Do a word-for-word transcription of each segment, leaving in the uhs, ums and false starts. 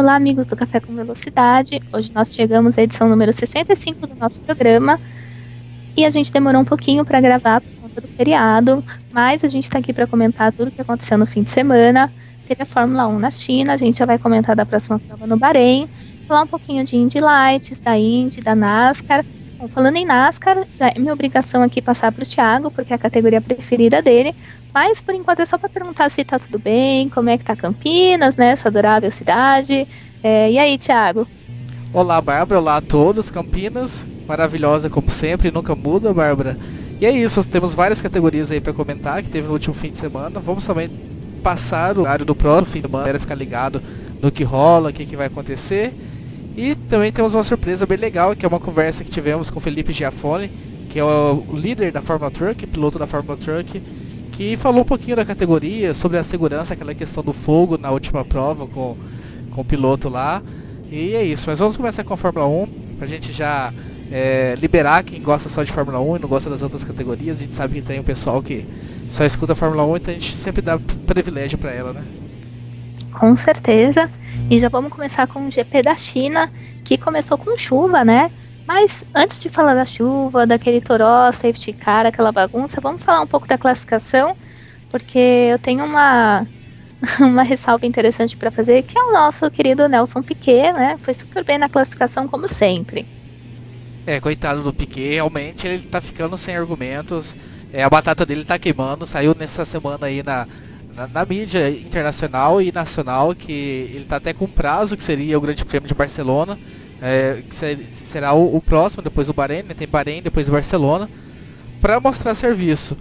Olá, amigos do Café com Velocidade. Hoje nós chegamos à edição número sessenta e cinco do nosso programa e a gente demorou um pouquinho para gravar por conta do feriado, mas a gente está aqui para comentar tudo o que aconteceu no fim de semana. Teve a Fórmula um na China, a gente já vai comentar da próxima prova no Bahrein, falar um pouquinho de Indy Lights, da Indy, da NASCAR. Bom, falando em NASCAR, já é minha obrigação aqui passar para o Thiago, porque é a categoria preferida dele. Mas, por enquanto, é só para perguntar se tá tudo bem, como é que tá Campinas, né, essa adorável cidade. É, e aí, Thiago? Olá, Bárbara. Olá a todos. Campinas, maravilhosa como sempre, nunca muda, Bárbara. E é isso, temos várias categorias aí para comentar, que teve no último fim de semana. Vamos também passar o horário do próximo fim de semana, para ficar ligado no que rola, o que, que vai acontecer. E também temos uma surpresa bem legal, que é uma conversa que tivemos com o Felipe Giafone, que é o líder da Fórmula Truck, piloto da Fórmula Truck, que falou um pouquinho da categoria, sobre a segurança, aquela questão do fogo na última prova com, com o piloto lá. E é isso, mas vamos começar com a Fórmula um, pra gente já é, liberar quem gosta só de Fórmula um e não gosta das outras categorias. A gente sabe que tem um pessoal que só escuta a Fórmula um, então a gente sempre dá privilégio pra ela, né? Com certeza. E já vamos começar com o G P da China, que começou com chuva, né? Mas antes de falar da chuva, daquele toró, safety car, aquela bagunça, vamos falar um pouco da classificação, porque eu tenho uma, uma ressalva interessante para fazer, que é o nosso querido Nelson Piquet, né? Foi super bem na classificação, como sempre. É, coitado do Piquet, realmente ele tá ficando sem argumentos, é, a batata dele tá queimando, saiu nessa semana aí na, na, na mídia internacional e nacional, que ele tá até com prazo, que seria o Grande Prêmio de Barcelona, É, que ser, será o, o próximo, depois o Bahrein, né? Tem Bahrein, depois o Barcelona, para mostrar serviço.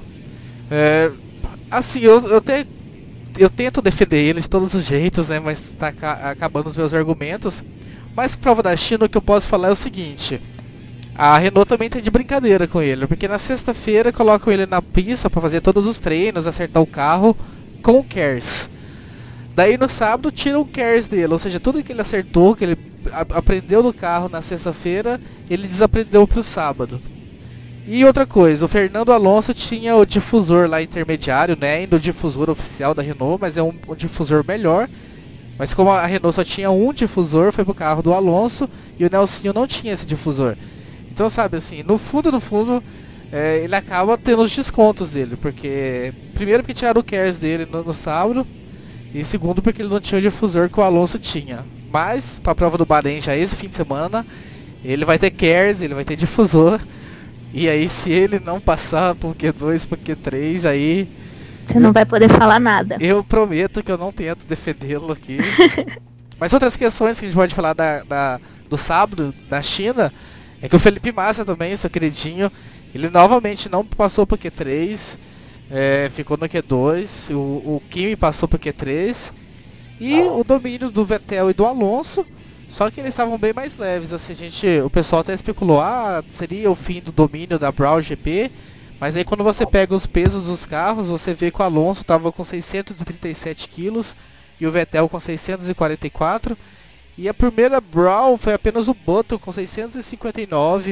É, assim, eu, eu, te, eu tento defender ele de todos os jeitos, né? Mas tá ca acabando os meus argumentos. Mas pra prova da China, o que eu posso falar é o seguinte: a Renault também tá de brincadeira com ele, porque na sexta-feira colocam ele na pista para fazer todos os treinos, acertar o carro com o KERS. Daí no sábado tiram o KERS dele, ou seja, tudo que ele acertou, que ele aprendeu no carro na sexta-feira, ele desaprendeu pro sábado. E outra coisa, o Fernando Alonso tinha o difusor lá intermediário, né, ainda o difusor oficial da Renault, mas é um, um difusor melhor. Mas como a Renault só tinha um difusor, foi pro carro do Alonso, e o Nelsinho não tinha esse difusor. Então, sabe, assim, no fundo, no fundo, é, ele acaba tendo os descontos dele, porque primeiro porque tiraram o KERS dele no, no sábado, e segundo porque ele não tinha o difusor que o Alonso tinha. Mas, para a prova do Bahrein já esse fim de semana, ele vai ter KERS, ele vai ter difusor. E aí, se ele não passar pro Q dois, pro Q três, aí... Você não eu, vai poder falar nada. Eu prometo que eu não tento defendê-lo aqui. Mas outras questões que a gente pode falar da, da, do sábado, da China, é que o Felipe Massa também, seu queridinho, ele novamente não passou pro Q três, é, ficou no Q dois, o, o Kimi passou pro Q três... E o domínio do Vettel e do Alonso, só que eles estavam bem mais leves, assim, a gente, o pessoal até especulou, ah, seria o fim do domínio da Brown G P, mas aí quando você pega os pesos dos carros, você vê que o Alonso estava com seiscentos e trinta e sete quilos e o Vettel com seiscentos e quarenta e quatro, e a primeira Brown foi apenas o Button com seiscentos e cinquenta e nove,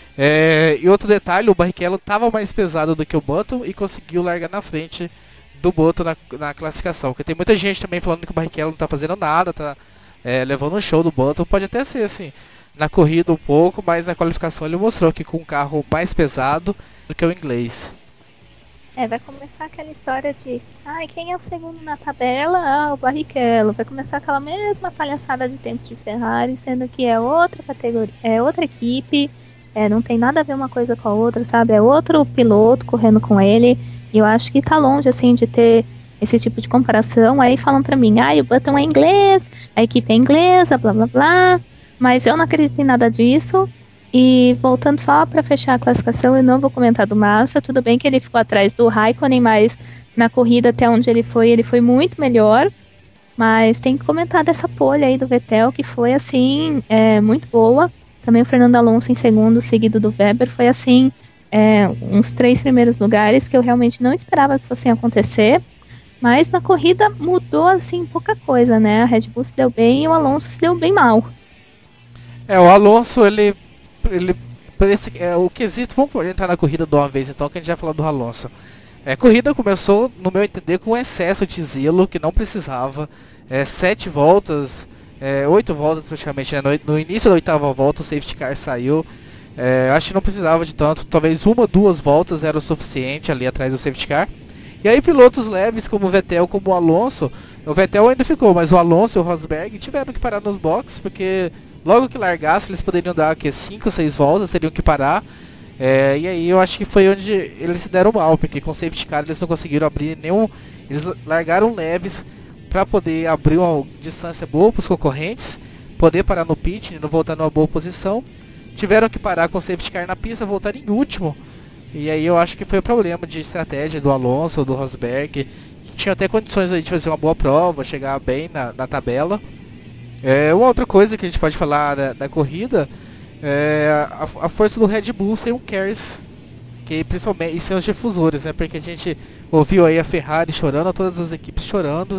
é, e outro detalhe, o Barrichello estava mais pesado do que o Button e conseguiu largar na frente do Button na, na classificação, porque tem muita gente também falando que o Barrichello não tá fazendo nada, tá é, levando um show do Button. Pode até ser assim, na corrida um pouco, mas na qualificação ele mostrou que com um carro mais pesado do que o inglês. É, vai começar aquela história de, ai, quem é o segundo na tabela? Ah, o Barrichello. Vai começar aquela mesma palhaçada de tempos de Ferrari, sendo que é outra categoria, é outra equipe, é, não tem nada a ver uma coisa com a outra, sabe? É outro piloto correndo com ele. E eu acho que tá longe, assim, de ter esse tipo de comparação. Aí falam pra mim, ah, o Button é inglês, a equipe é inglesa, blá, blá, blá. Mas eu não acredito em nada disso. E voltando só pra fechar a classificação, eu não vou comentar do Massa. Tudo bem que ele ficou atrás do Raikkonen, mas na corrida até onde ele foi, ele foi muito melhor. Mas tem que comentar dessa pole aí do Vettel, que foi, assim, é, muito boa. Também o Fernando Alonso em segundo, seguido do Weber, foi, assim... É, uns três primeiros lugares que eu realmente não esperava que fossem acontecer, mas na corrida mudou assim pouca coisa, né? A Red Bull se deu bem e o Alonso se deu bem mal. É, o Alonso, ele, ele parece que é o quesito, vamos entrar na corrida de uma vez então, que a gente já falou do Alonso. É, a corrida começou, no meu entender, com um excesso de zelo que não precisava, é, sete voltas, é, oito voltas praticamente, né? no, no início da oitava volta o safety car saiu. É, acho que não precisava de tanto, talvez uma, duas voltas era o suficiente ali atrás do safety car. E aí pilotos leves como o Vettel, como o Alonso, o Vettel ainda ficou, mas o Alonso e o Rosberg tiveram que parar nos boxes, porque logo que largasse eles poderiam dar cinco, seis voltas, teriam que parar. É, e aí eu acho que foi onde eles se deram mal, porque com o safety car eles não conseguiram abrir nenhum, eles largaram leves para poder abrir uma distância boa para os concorrentes, poder parar no pit e não voltar numa boa posição. Tiveram que parar com o safety car na pista, voltar em último. E aí eu acho que foi o problema de estratégia do Alonso, do Rosberg, que tinha até condições aí de fazer uma boa prova, chegar bem na, na tabela. É, uma outra coisa que a gente pode falar da, da corrida é a, a força do Red Bull sem o Kers, que principalmente, e sem os difusores, né? Porque a gente ouviu aí a Ferrari chorando, todas as equipes chorando,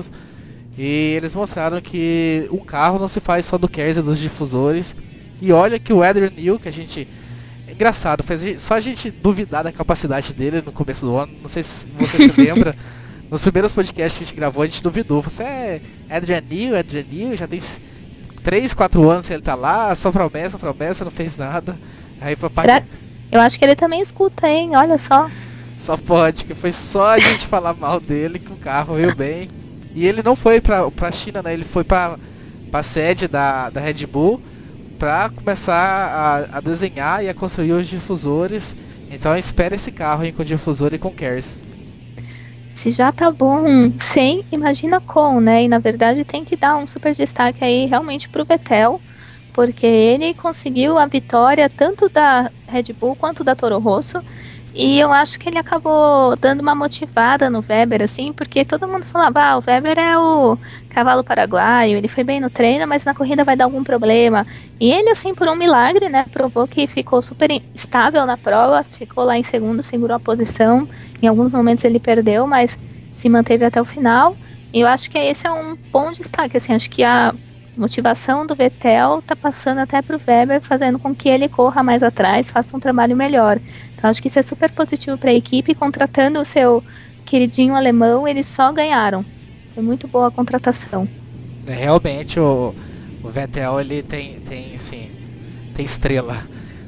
e eles mostraram que um carro não se faz só do Kers e dos difusores. E olha que o Adrian Newey, que a gente... É engraçado, faz só a gente duvidar da capacidade dele no começo do ano. Não sei se você se lembra. Nos primeiros podcasts que a gente gravou, a gente duvidou. Você é Adrian Newey, Adrian Newey, já tem três, quatro anos que ele tá lá, só promessa, promessa, não fez nada. Aí foi Será? Eu acho que ele também escuta, hein? Olha só. Só pode, que foi só a gente falar mal dele que o carro veio bem. E ele não foi pra, pra China, né? Ele foi pra, pra sede da, da Red Bull para começar a, a desenhar e a construir os difusores. Então espera esse carro aí com difusor e com Kers. Se já tá bom sem, imagina com, né? E na verdade tem que dar um super destaque aí realmente pro Vettel, porque ele conseguiu a vitória tanto da Red Bull quanto da Toro Rosso. E eu acho que ele acabou dando uma motivada no Weber, assim, porque todo mundo falava, ah, o Weber é o cavalo paraguaio, ele foi bem no treino, mas na corrida vai dar algum problema. E ele, assim, por um milagre, né, provou que ficou super estável na prova, ficou lá em segundo, segurou a posição. Em alguns momentos ele perdeu, mas se manteve até o final. E eu acho que esse é um bom destaque, assim, acho que a motivação do Vettel tá passando até pro Weber, fazendo com que ele corra mais atrás, faça um trabalho melhor. Então acho que isso é super positivo para a equipe. Contratando o seu queridinho alemão, eles só ganharam. Foi muito boa a contratação. É, realmente o, o Vettel ele tem, tem, assim, tem estrela.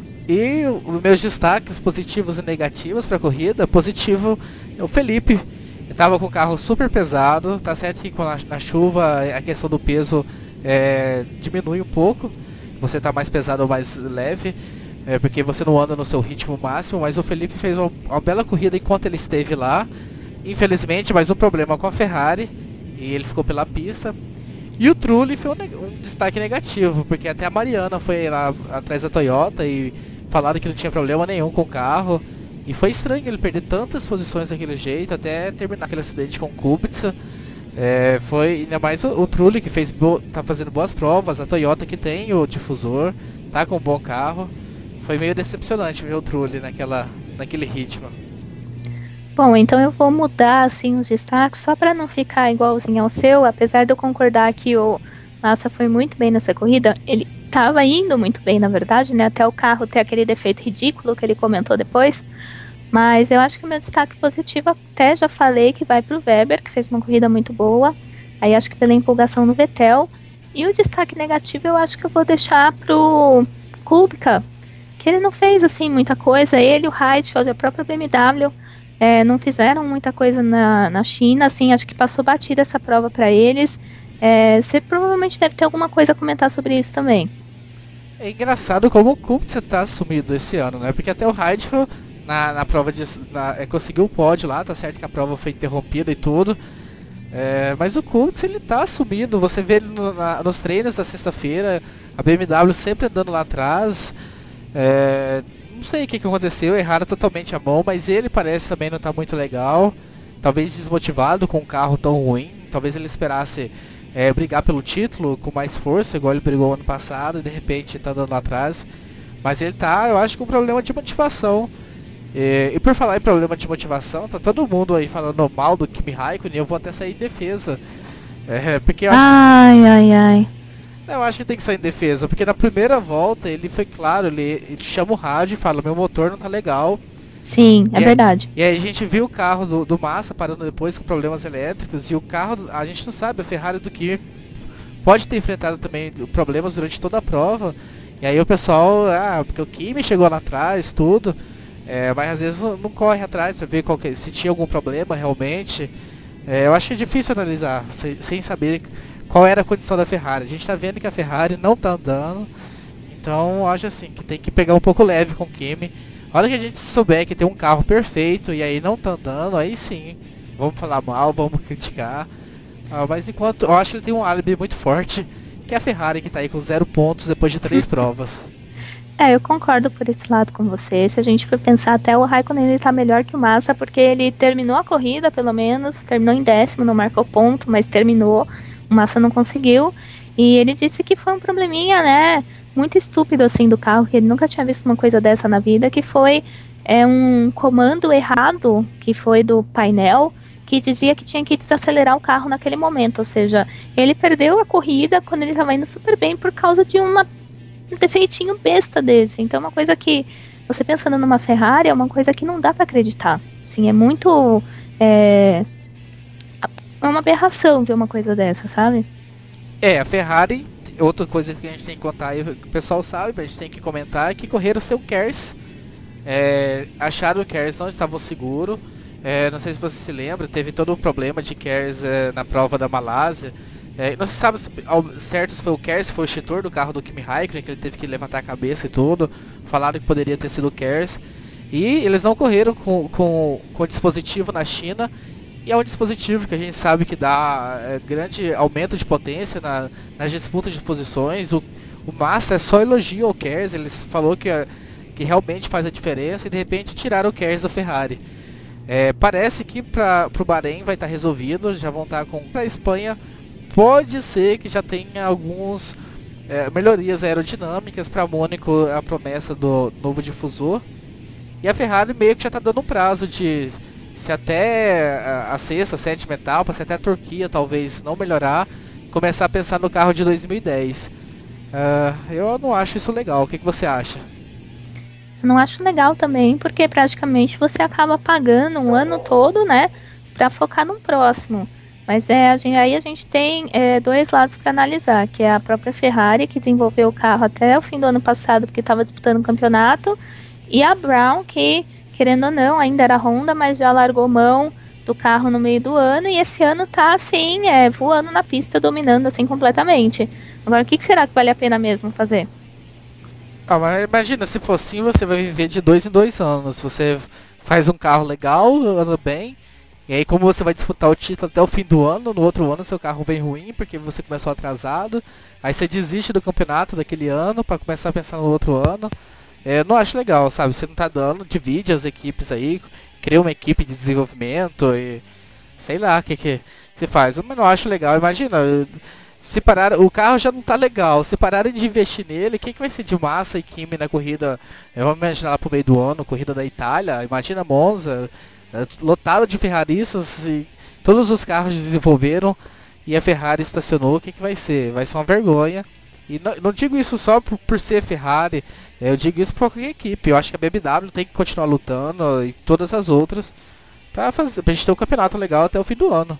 E os meus destaques positivos e negativos para a corrida, positivo é o Felipe. Ele tava com o carro super pesado, tá certo que na, na chuva a questão do peso É, diminui um pouco, você está mais pesado ou mais leve, é, porque você não anda no seu ritmo máximo, mas o Felipe fez uma, uma bela corrida enquanto ele esteve lá. Infelizmente, mais um problema com a Ferrari, e ele ficou pela pista. E o Trulli foi um, um destaque negativo, porque até a Mariana foi lá atrás da Toyota e falaram que não tinha problema nenhum com o carro. E foi estranho ele perder tantas posições daquele jeito, até terminar aquele acidente com o Kubica. É, foi ainda mais o, o Trulli que fez bo tá fazendo boas provas, a Toyota que tem o difusor, tá com um bom carro. Foi meio decepcionante ver o Trulli naquela, naquele ritmo. Bom, então eu vou mudar assim os destaques só para não ficar igualzinho ao seu, apesar de eu concordar que o Massa foi muito bem nessa corrida. Ele estava indo muito bem, na verdade, né? Até o carro ter aquele defeito ridículo que ele comentou depois. Mas eu acho que o meu destaque positivo, até já falei que vai pro Weber, que fez uma corrida muito boa. Aí acho que pela empolgação no Vettel. E o destaque negativo eu acho que eu vou deixar pro Kubica, que ele não fez assim muita coisa. Ele, o Heidfeld, a própria B M W, é, não fizeram muita coisa na, na China. Assim, acho que passou batida essa prova para eles. É, você provavelmente deve ter alguma coisa a comentar sobre isso também. É engraçado como o Kubica tá sumido esse ano, né? Porque até o Heidfeld Na, na prova de, na, é, conseguiu o pódio lá, tá certo que a prova foi interrompida e tudo, é, mas o Kubica ele tá sumindo. Você vê ele no, na, nos treinos da sexta-feira, a B M W sempre andando lá atrás. É, não sei o que, que aconteceu, erraram totalmente a mão, mas ele parece também não tá muito legal, talvez desmotivado com um carro tão ruim. Talvez ele esperasse é, brigar pelo título com mais força, igual ele brigou ano passado, e de repente tá andando lá atrás. Mas ele tá, eu acho, com um problema de motivação. E, e por falar em problema de motivação, tá todo mundo aí falando mal do Kimi Raikkonen, e eu vou até sair em defesa. É, porque eu acho ai, que, ai, ai. Eu acho que tem que sair em defesa, porque na primeira volta ele foi claro, ele, ele chama o rádio e fala, meu motor não tá legal. Sim, é e verdade. Aí, e aí a gente viu o carro do, do Massa parando depois com problemas elétricos, e o carro, a gente não sabe, a Ferrari do Kimi pode ter enfrentado também problemas durante toda a prova. E aí o pessoal, ah, porque o Kimi chegou lá atrás, tudo. É, mas às vezes não, não corre atrás para ver qual que, se tinha algum problema realmente. É, eu acho difícil analisar sem, sem saber qual era a condição da Ferrari. A gente está vendo que a Ferrari não está andando. Então eu acho assim que tem que pegar um pouco leve com o Kimi. A hora que a gente souber que tem um carro perfeito e aí não tá andando, aí sim, vamos falar mal, vamos criticar. Ah, mas enquanto, eu acho que ele tem um álibi muito forte, que é a Ferrari que tá aí com zero pontos depois de três provas. É, eu concordo por esse lado com você. Se a gente for pensar, até o Raikkonen ele tá melhor que o Massa, porque ele terminou a corrida, pelo menos, terminou em décimo, não marcou ponto, mas terminou. O Massa não conseguiu. E ele disse que foi um probleminha, né, muito estúpido, assim, do carro, que ele nunca tinha visto uma coisa dessa na vida, que foi é, um comando errado, que foi do painel, que dizia que tinha que desacelerar o carro naquele momento. Ou seja, ele perdeu a corrida quando ele estava indo super bem por causa de uma um defeitinho besta desse. Então, uma coisa que, você pensando numa Ferrari, é uma coisa que não dá pra acreditar. Assim, é muito... É, é uma aberração ver uma coisa dessa, sabe? É, a Ferrari, outra coisa que a gente tem que contar, e o pessoal sabe, mas a gente tem que comentar, é que correram sem o Kers. É, acharam o Kers, não estavam seguros. É, não sei se você se lembra, teve todo um problema de Kers é, na prova da Malásia. É, não se sabe se, ao certo se foi o Kers, se foi o extintor do carro do Kimi Raikkonen, que ele teve que levantar a cabeça e tudo. Falaram que poderia ter sido o Kers. E eles não correram com, com, com o dispositivo na China. E é um dispositivo que a gente sabe que dá é, grande aumento de potência na, nas disputas de posições. O, o Massa só elogia o Kers, ele falou que, que realmente faz a diferença e de repente tiraram o Kers da Ferrari. É, parece que para o Bahrein vai estar resolvido, já vão estar com... Para a Espanha pode ser que já tenha alguns é, melhorias aerodinâmicas. Para Mônaco a promessa do novo difusor. E a Ferrari meio que já está dando um prazo de... Se até a, a sexta, sétima etapa, se até a Turquia talvez não melhorar, começar a pensar no carro de dois mil e dez. Uh, eu não acho isso legal, o que, que você acha? Eu não acho legal também, porque praticamente você acaba pagando um ano todo, né, pra focar no próximo. Mas é, a gente, aí a gente tem é, dois lados para analisar, que é a própria Ferrari, que desenvolveu o carro até o fim do ano passado, porque estava disputando o campeonato, e a Brown, que, querendo ou não, ainda era Honda, mas já largou mão do carro no meio do ano, e esse ano tá, assim, é, voando na pista, dominando, assim, completamente. Agora, o que, que será que vale a pena mesmo fazer? Ah, mas imagina, se for assim, você vai viver de dois em dois anos. Você faz um carro legal, anda bem, e aí como você vai disputar o título até o fim do ano, no outro ano seu carro vem ruim, porque você começou atrasado, aí você desiste do campeonato daquele ano para começar a pensar no outro ano. É, não acho legal, sabe? Você não tá dando, divide as equipes aí, cria uma equipe de desenvolvimento e sei lá o que que você faz. Mas não acho legal, imagina, se parar, o carro já não tá legal, se pararem de investir nele, quem que vai ser de Massa e Kimi na corrida? É, vamos imaginar lá pro meio do ano, corrida da Itália, imagina Monza, é, lotado de ferraristas e todos os carros desenvolveram e a Ferrari estacionou, o que que vai ser? Vai ser uma vergonha. E não, não digo isso só por, por ser Ferrari, eu digo isso para qualquer equipe. Eu acho que a B M W tem que continuar lutando e todas as outras para fazer, pra gente ter um campeonato legal até o fim do ano.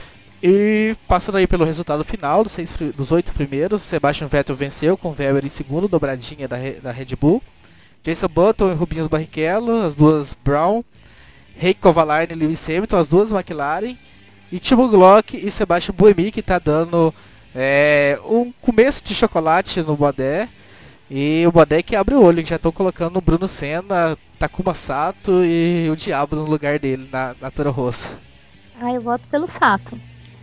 E passando aí pelo resultado final dos, seis, dos oito primeiros, Sebastian Vettel venceu com Weber em segundo, dobradinha da, da Red Bull. Jason Button e Rubinho Barrichello, as duas Brown. Heikki Kovalainen e Lewis Hamilton, as duas McLaren. E Timo Glock e Sebastian Buemi, que está dando é, um começo de chocolate no Bodé. E o Bodé que abre o olho, que já estão colocando o Bruno Senna, Takuma Sato e o Diabo no lugar dele na, na Toro Rosso. Ah, eu voto pelo Sato.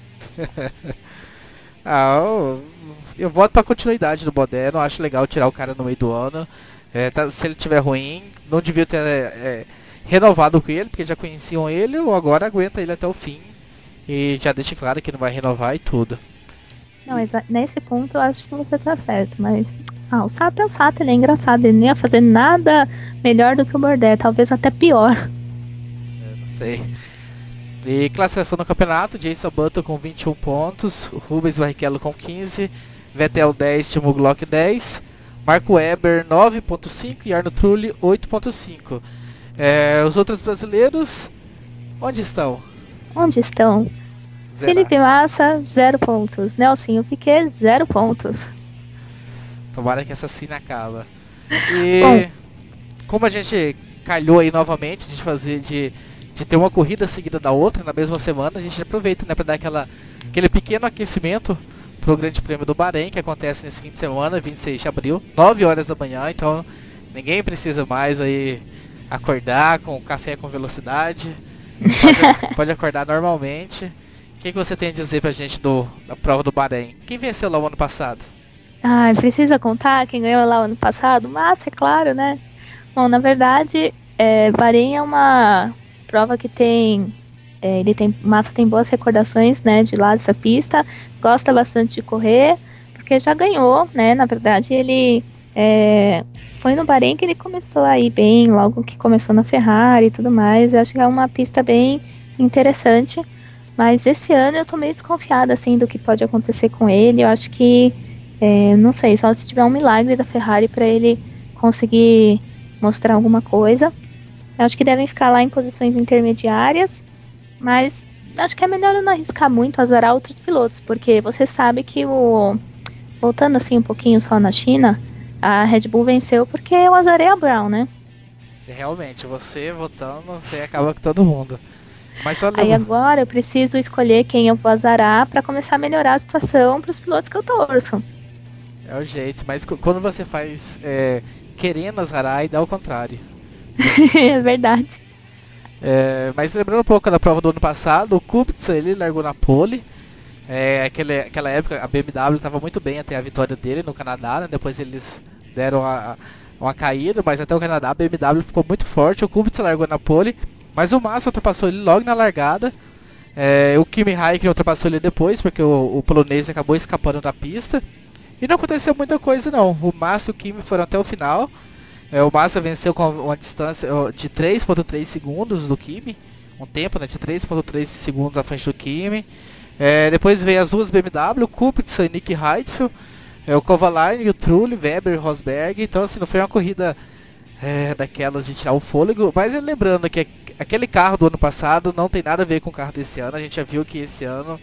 ah, eu, eu voto pra continuidade do Bodé, não acho legal tirar o cara no meio do ano. É, tá, se ele tiver ruim, não devia ter é, é, renovado com ele, porque já conheciam ele, ou agora aguenta ele até o fim. E já deixa claro que não vai renovar e tudo. Não, mas nesse ponto eu acho que você tá certo, mas... Ah, o Sato é o Sato, ele é engraçado, ele não ia fazer nada melhor do que o Bordé, talvez até pior. Eu não sei. E classificação no campeonato, Jason Button com vinte e um pontos, Rubens Barrichello com quinze, Vettel dez, Timo Glock dez, Marco Webber nove ponto cinco e Arno Trulli oito ponto cinco. É, os outros brasileiros, onde estão? Onde estão? zerar. Felipe Massa, zero pontos. Nelsinho Piquet, zero pontos. Tomara que essa cena acaba. Bom, E como a gente calhou aí novamente de fazer de, de ter uma corrida seguida da outra na mesma semana, a gente aproveita, né, para dar aquela, aquele pequeno aquecimento pro Grande Prêmio do Bahrein, que acontece nesse fim de semana, vinte e seis de abril, nove horas da manhã, então ninguém precisa mais aí acordar com café com velocidade. Pode, pode acordar normalmente. O que, que você tem a dizer pra gente do, da prova do Bahrein? Quem venceu lá o ano passado? ai, precisa contar quem ganhou lá ano passado? Massa, é claro, né? Bom, na verdade, é, Bahrein é uma prova que tem, é, ele tem, Massa tem boas recordações, né, de lá dessa pista, gosta bastante de correr, porque já ganhou, né, na verdade ele é, foi no Bahrein que ele começou a ir bem, logo que começou na Ferrari e tudo mais. Eu acho que é uma pista bem interessante, mas esse ano eu tô meio desconfiada, assim, do que pode acontecer com ele. Eu acho que, é, não sei, só se tiver um milagre da Ferrari para ele conseguir mostrar alguma coisa. Eu acho que devem ficar lá em posições intermediárias, mas acho que é melhor eu não arriscar muito, azarar outros pilotos, porque você sabe que o... Voltando assim um pouquinho só na China, a Red Bull venceu porque eu azarei a Brown, né? Realmente, você votando, você acaba com todo mundo. Mas só Aí lembra, agora eu preciso escolher quem eu vou azarar para começar a melhorar a situação para os pilotos que eu torço. é o jeito. Mas cu- quando você faz é, querendo azarar e dá o contrário. É verdade. É, mas lembrando um pouco da prova do ano passado, o Kubica ele largou na pole. É, aquele, aquela época a B M W estava muito bem até a vitória dele no Canadá, né? Depois eles deram a, a- uma caída, mas até o Canadá a B M W ficou muito forte. O Kubica largou na pole, mas o Massa ultrapassou ele logo na largada. É, o Kimi Raikkonen ultrapassou ele depois, porque o, o polonês acabou escapando da pista. E não aconteceu muita coisa não. O Massa e o Kimi foram até o final. É, o Massa venceu com uma distância ó, de três vírgula três segundos do Kimi. Um tempo, né, de três vírgula três segundos à frente do Kimi. É, depois veio as duas B M W, o Kubica e Nick Heidfeld, é, o Kovalainen, o Trulli, Weber e Rosberg. Então assim, não foi uma corrida é, daquelas de tirar o fôlego. Mas lembrando que aquele carro do ano passado não tem nada a ver com o carro desse ano. A gente já viu que esse ano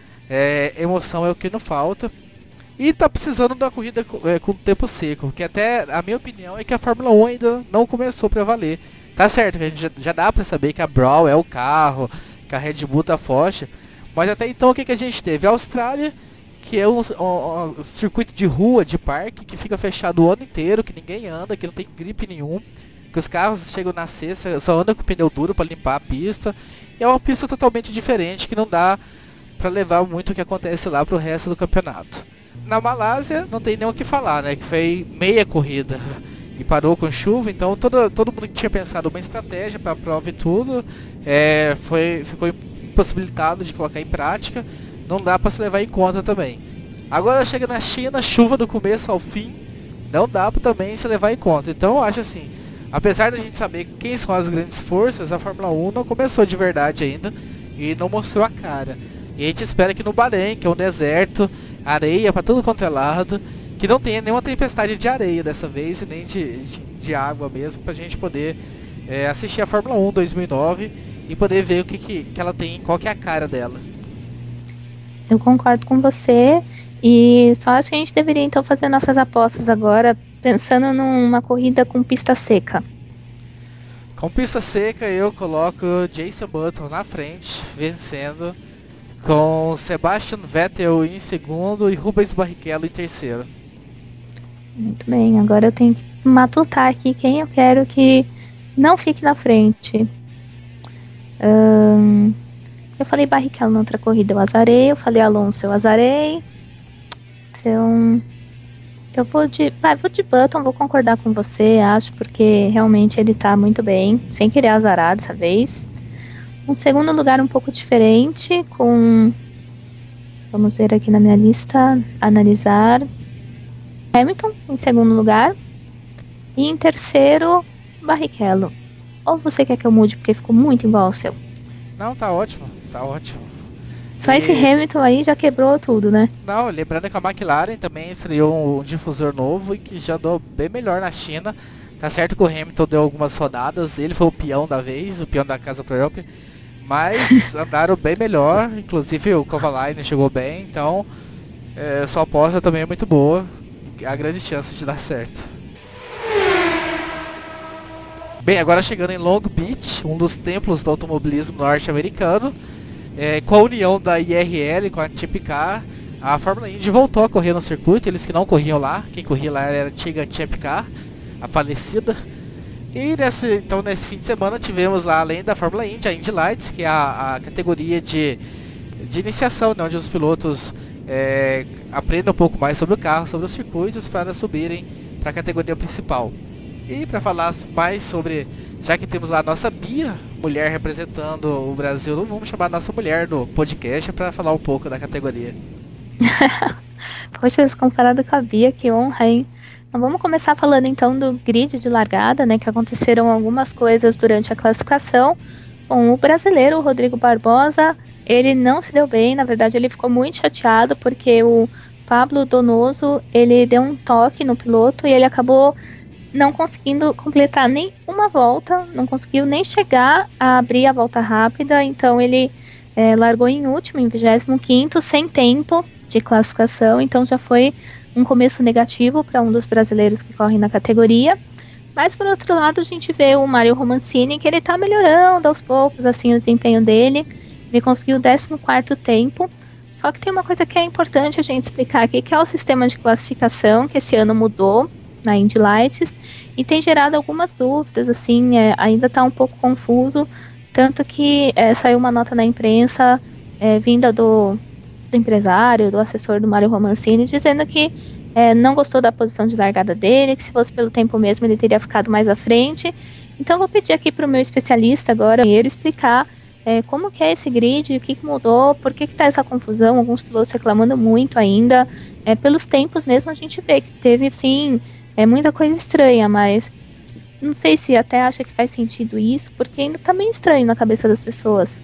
é, emoção é o que não falta. E tá precisando da corrida com, é, com tempo seco, que até a minha opinião é que a Fórmula um ainda não começou pra valer. Tá certo que a gente já, já dá pra saber que a Brown é o carro, que a Red Bull tá forte, mas até então o que, que a gente teve? A Austrália, que é um, um, um circuito de rua, de parque, que fica fechado o ano inteiro, que ninguém anda, que não tem gripe nenhum, que os carros chegam na sexta, só andam com pneu duro para limpar a pista, e é uma pista totalmente diferente, que não dá pra levar muito o que acontece lá pro resto do campeonato. Na Malásia não tem nem o que falar, né? Que foi meia corrida e parou com chuva, então todo, todo mundo que tinha pensado uma estratégia para a prova e tudo é, foi, ficou impossibilitado de colocar em prática. Não dá para se levar em conta também. Agora chega na China, chuva do começo ao fim, não dá para também se levar em conta. Então eu acho assim, apesar da gente saber quem são as grandes forças, a Fórmula um não começou de verdade ainda e não mostrou a cara. E a gente espera que no Bahrein, que é um deserto, areia para tudo quanto é lado, que não tenha nenhuma tempestade de areia dessa vez e nem de, de, de água mesmo, pra gente poder é, assistir a Fórmula um dois mil e nove e poder ver o que, que, que ela tem, qual que é a cara dela. Eu concordo com você e só acho que a gente deveria então fazer nossas apostas agora, pensando numa corrida com pista seca. Com pista seca eu coloco Jason Button na frente, vencendo, com Sebastian Vettel em segundo e Rubens Barrichello em terceiro. Muito bem, agora eu tenho que matutar aqui quem eu quero que não fique na frente. Hum, eu falei Barrichello na outra corrida, eu azarei. Eu falei Alonso, eu azarei. Então, eu vou de, vai, vou de Button, vou concordar com você, acho, porque realmente ele tá muito bem, sem querer azarar dessa vez. Um segundo lugar um pouco diferente, com... Vamos ver aqui na minha lista, analisar. Hamilton em segundo lugar. E em terceiro, Barrichello. Ou você quer que eu mude, porque ficou muito igual ao seu? Não, tá ótimo, tá ótimo. Só E... esse Hamilton aí já quebrou tudo, né? Não, lembrando que a McLaren também estreou um difusor novo e que já andou bem melhor na China. Tá certo que o Hamilton deu algumas rodadas, ele foi o peão da vez, o peão da casa própria. Mas andaram bem melhor, inclusive o Kovalainen chegou bem, então é, sua aposta também é muito boa, há grande chance de dar certo. Bem, agora chegando em Long Beach, um dos templos do automobilismo norte-americano, é, com a união da I R L com a Chip Car, a Fórmula Indy voltou a correr no circuito, eles que não corriam lá, quem corria lá era a antiga Chip Car, a falecida. E nesse, então nesse fim de semana tivemos lá, além da Fórmula Indy, a Indy Lights, que é a, a categoria de, de iniciação, né, onde os pilotos é, aprendem um pouco mais sobre o carro, sobre os circuitos, para subirem para a categoria principal. E para falar mais sobre, já que temos lá a nossa Bia, mulher representando o Brasil, vamos chamar a nossa mulher no podcast para falar um pouco da categoria. Poxa, comparado com a Bia, que honra, hein? Então, vamos começar falando então do grid de largada, né? Que aconteceram algumas coisas durante a classificação. Bom, o brasileiro, o Rodrigo Barbosa, ele não se deu bem, na verdade ele ficou muito chateado porque o Pablo Donoso, ele deu um toque no piloto e ele acabou não conseguindo completar nem uma volta, não conseguiu nem chegar a abrir a volta rápida, então ele é, largou em último, em vigésimo quinto, sem tempo de classificação, então já foi um começo negativo para um dos brasileiros que correm na categoria. Mas por outro lado a gente vê o Mário Romancini, que ele está melhorando aos poucos assim, o desempenho dele, ele conseguiu o décimo quarto tempo, só que tem uma coisa que é importante a gente explicar aqui, que é o sistema de classificação, que esse ano mudou na Indy Lights, e tem gerado algumas dúvidas, assim, é, ainda está um pouco confuso, tanto que é, saiu uma nota na imprensa é, vinda do, do empresário, do assessor do Mário Romancini, dizendo que é, não gostou da posição de largada dele, que se fosse pelo tempo mesmo ele teria ficado mais à frente. Então vou pedir aqui para o meu especialista agora, ele explicar é, como que é esse grid, o que, que mudou, por que está essa confusão, alguns pilotos reclamando muito ainda, é, pelos tempos mesmo a gente vê que teve, sim, é muita coisa estranha, mas não sei se até acha que faz sentido isso, porque ainda tá meio estranho na cabeça das pessoas.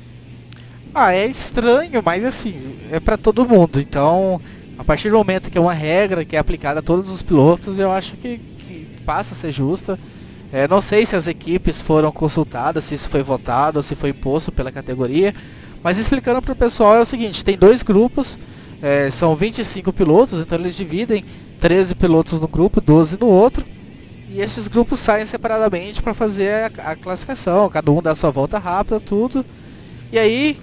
Ah, é estranho, mas assim, é para todo mundo. Então, a partir do momento que é uma regra que é aplicada a todos os pilotos, eu acho que, que passa a ser justa. É, não sei se as equipes foram consultadas, se isso foi votado ou se foi imposto pela categoria. Mas explicando para o pessoal é o seguinte, tem dois grupos, é, são vinte e cinco pilotos, então eles dividem treze pilotos no grupo, doze no outro. E esses grupos saem separadamente para fazer a, a classificação, cada um dá a sua volta rápida, tudo. E aí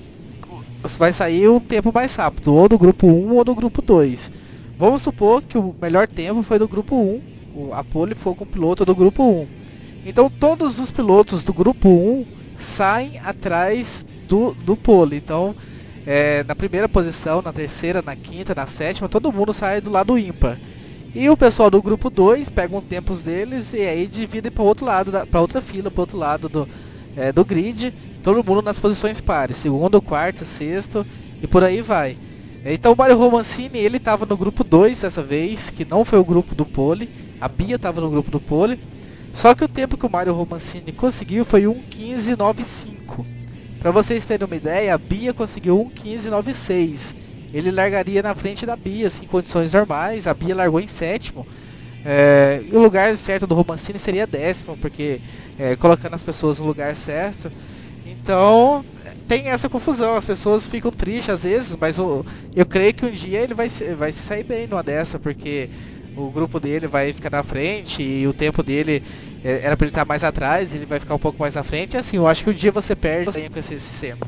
vai sair um tempo mais rápido, ou do grupo um ou do grupo dois. Vamos supor que o melhor tempo foi do grupo um, a pole foi com o piloto do grupo um. Então todos os pilotos do grupo um saem atrás do, do pole. Então é, na primeira posição, na terceira, na quinta, na sétima, todo mundo sai do lado ímpar. E o pessoal do grupo dois pega um tempos deles e aí divide para outro lado, para outra fila, para outro lado do, é, do grid, todo mundo nas posições pares, segundo, quarto, sexto e por aí vai. Então o Mário Romancini, ele estava no grupo dois dessa vez, que não foi o grupo do pole, a Bia estava no grupo do pole, só que o tempo que o Mário Romancini conseguiu foi um quinze noventa e cinco. Para vocês terem uma ideia, a Bia conseguiu um quinze noventa e seis. Ele largaria na frente da Bia, assim, em condições normais. A Bia largou em sétimo. É, e o lugar certo do Romancini seria décimo, porque é, colocando as pessoas no lugar certo. Então tem essa confusão, as pessoas ficam tristes às vezes, mas eu, eu creio que um dia ele vai, vai se sair bem numa dessa, porque o grupo dele vai ficar na frente e o tempo dele é, era para ele estar mais atrás, ele vai ficar um pouco mais na frente. E assim, eu acho que um dia você perde com esse sistema.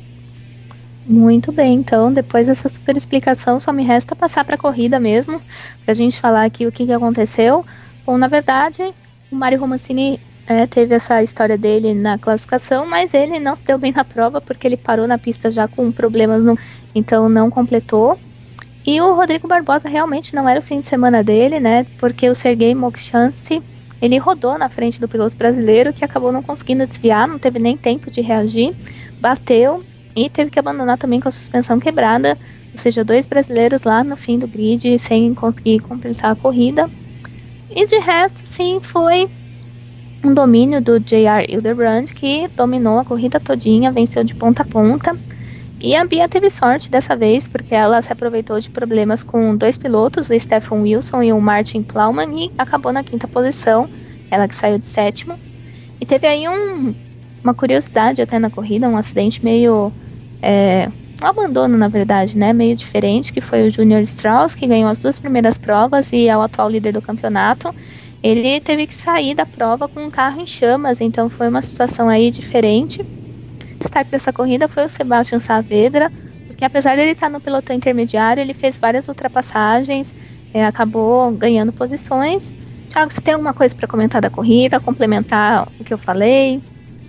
Muito bem, então depois dessa super explicação só me resta passar para a corrida mesmo, para a gente falar aqui o que, que aconteceu. Bom, na verdade, o Mário Romancini é, teve essa história dele na classificação, mas ele não se deu bem na prova porque ele parou na pista já com problemas, no, então não completou. E o Rodrigo Barbosa realmente não era o fim de semana dele, né, porque o Sergei Mokshansky, ele rodou na frente do piloto brasileiro, que acabou não conseguindo desviar, não teve nem tempo de reagir, bateu e teve que abandonar também com a suspensão quebrada, ou seja, dois brasileiros lá no fim do grid sem conseguir completar a corrida. E de resto, sim, foi um domínio do J R Hildebrand, que dominou a corrida todinha, venceu de ponta a ponta. E a Bia teve sorte dessa vez, porque ela se aproveitou de problemas com dois pilotos, o Stefan Wilson e o Martin Plowman, e acabou na quinta posição, ela que saiu de sétimo. E teve aí um... uma curiosidade até na corrida, um acidente meio... É, um abandono, na verdade, né? Meio diferente, que foi o Junior Strauss, que ganhou as duas primeiras provas e é o atual líder do campeonato. Ele teve que sair da prova com um carro em chamas, então foi uma situação aí diferente. O destaque dessa corrida foi o Sebastian Saavedra, porque apesar de ele estar no pelotão intermediário, ele fez várias ultrapassagens, é, acabou ganhando posições. Thiago, você tem alguma coisa para comentar da corrida, complementar o que eu falei?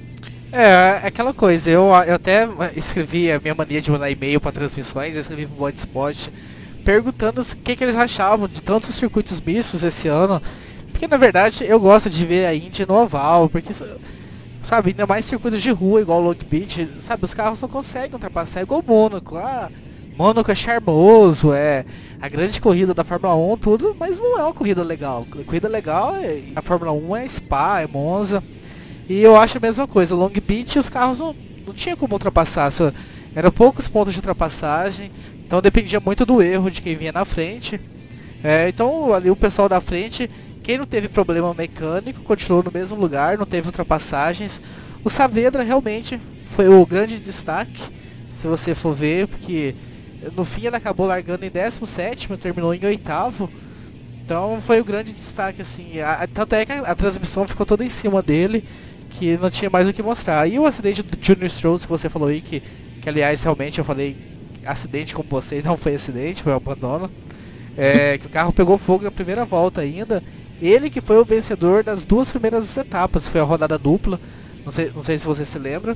É, aquela coisa, eu, eu até escrevi a minha mania de mandar e-mail para transmissões, eu escrevi pro Blogspot perguntando o que, que eles achavam de tantos circuitos mistos esse ano. Porque na verdade eu gosto de ver a Indy no oval, porque, sabe, ainda mais circuitos de rua, igual o Long Beach, sabe, os carros não conseguem ultrapassar, é igual o Mônaco. Ah, Mônaco é charmoso, é a grande corrida da Fórmula um, tudo, mas não é uma corrida legal. A corrida legal, é, a Fórmula um é Spa, é Monza. E eu acho a mesma coisa, Long Beach os carros não, não tinha como ultrapassar, só, eram poucos pontos de ultrapassagem, então dependia muito do erro de quem vinha na frente. É, então ali o pessoal da frente, quem não teve problema mecânico, continuou no mesmo lugar, não teve ultrapassagens. O Saavedra realmente foi o grande destaque, se você for ver, porque no fim ele acabou largando em décimo sétimo, terminou em oitavo. Então foi o grande destaque, assim, a, tanto é que a, a transmissão ficou toda em cima dele, que não tinha mais o que mostrar. E o acidente do Junior Strauss que você falou aí, que, que aliás realmente eu falei acidente com você, não foi acidente, foi um abandono. É, que o carro pegou fogo na primeira volta ainda. Ele que foi o vencedor das duas primeiras etapas, foi a rodada dupla, não sei, não sei se você se lembra.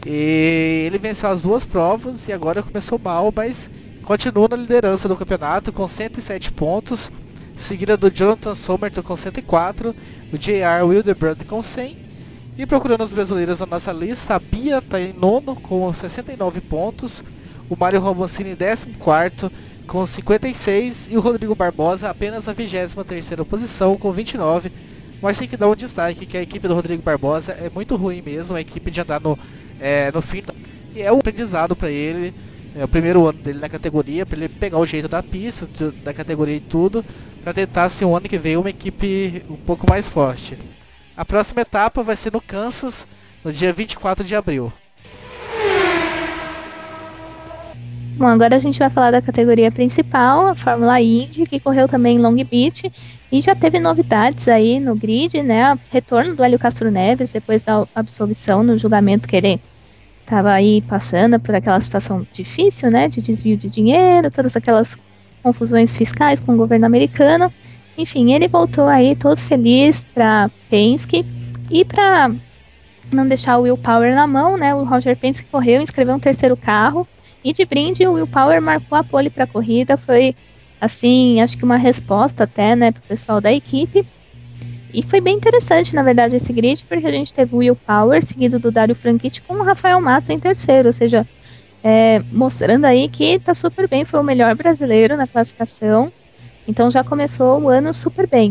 E ele venceu as duas provas e agora começou mal, mas continua na liderança do campeonato com cento e sete pontos, seguida do Jonathan Somerton com cento e quatro, o J R Wildebrand com cem. E procurando os brasileiros na nossa lista, a Bia está em nono com sessenta e nove pontos, o Mário Romancini em décimo quarto com cinquenta e seis e o Rodrigo Barbosa apenas na vigésima terceira posição com vinte e nove. Mas tem que dar um destaque que a equipe do Rodrigo Barbosa é muito ruim mesmo, a equipe de andar no, é, no fim. E é um aprendizado para ele, é o primeiro ano dele na categoria, para ele pegar o jeito da pista, da categoria e tudo, para tentar assim, o ano que vem uma equipe um pouco mais forte. A próxima etapa vai ser no Kansas, no dia vinte e quatro de abril. Bom, agora a gente vai falar da categoria principal, a Fórmula Indy, que correu também em Long Beach e já teve novidades aí no grid, né? Retorno do Hélio Castro Neves depois da absolvição no julgamento que ele estava aí passando por aquela situação difícil, né? De desvio de dinheiro, todas aquelas confusões fiscais com o governo americano. Enfim, ele voltou aí todo feliz para Penske e para não deixar o Will Power na mão, né? O Roger Penske correu e inscreveu um terceiro carro. E de brinde, o Will Power marcou a pole para a corrida. Foi, assim, acho que uma resposta até, né, para o pessoal da equipe. E foi bem interessante, na verdade, esse grid, porque a gente teve o Will Power, seguido do Dario Franchitti, com o Rafael Matos em terceiro. Ou seja, é, mostrando aí que tá super bem, foi o melhor brasileiro na classificação. Então já começou o ano super bem.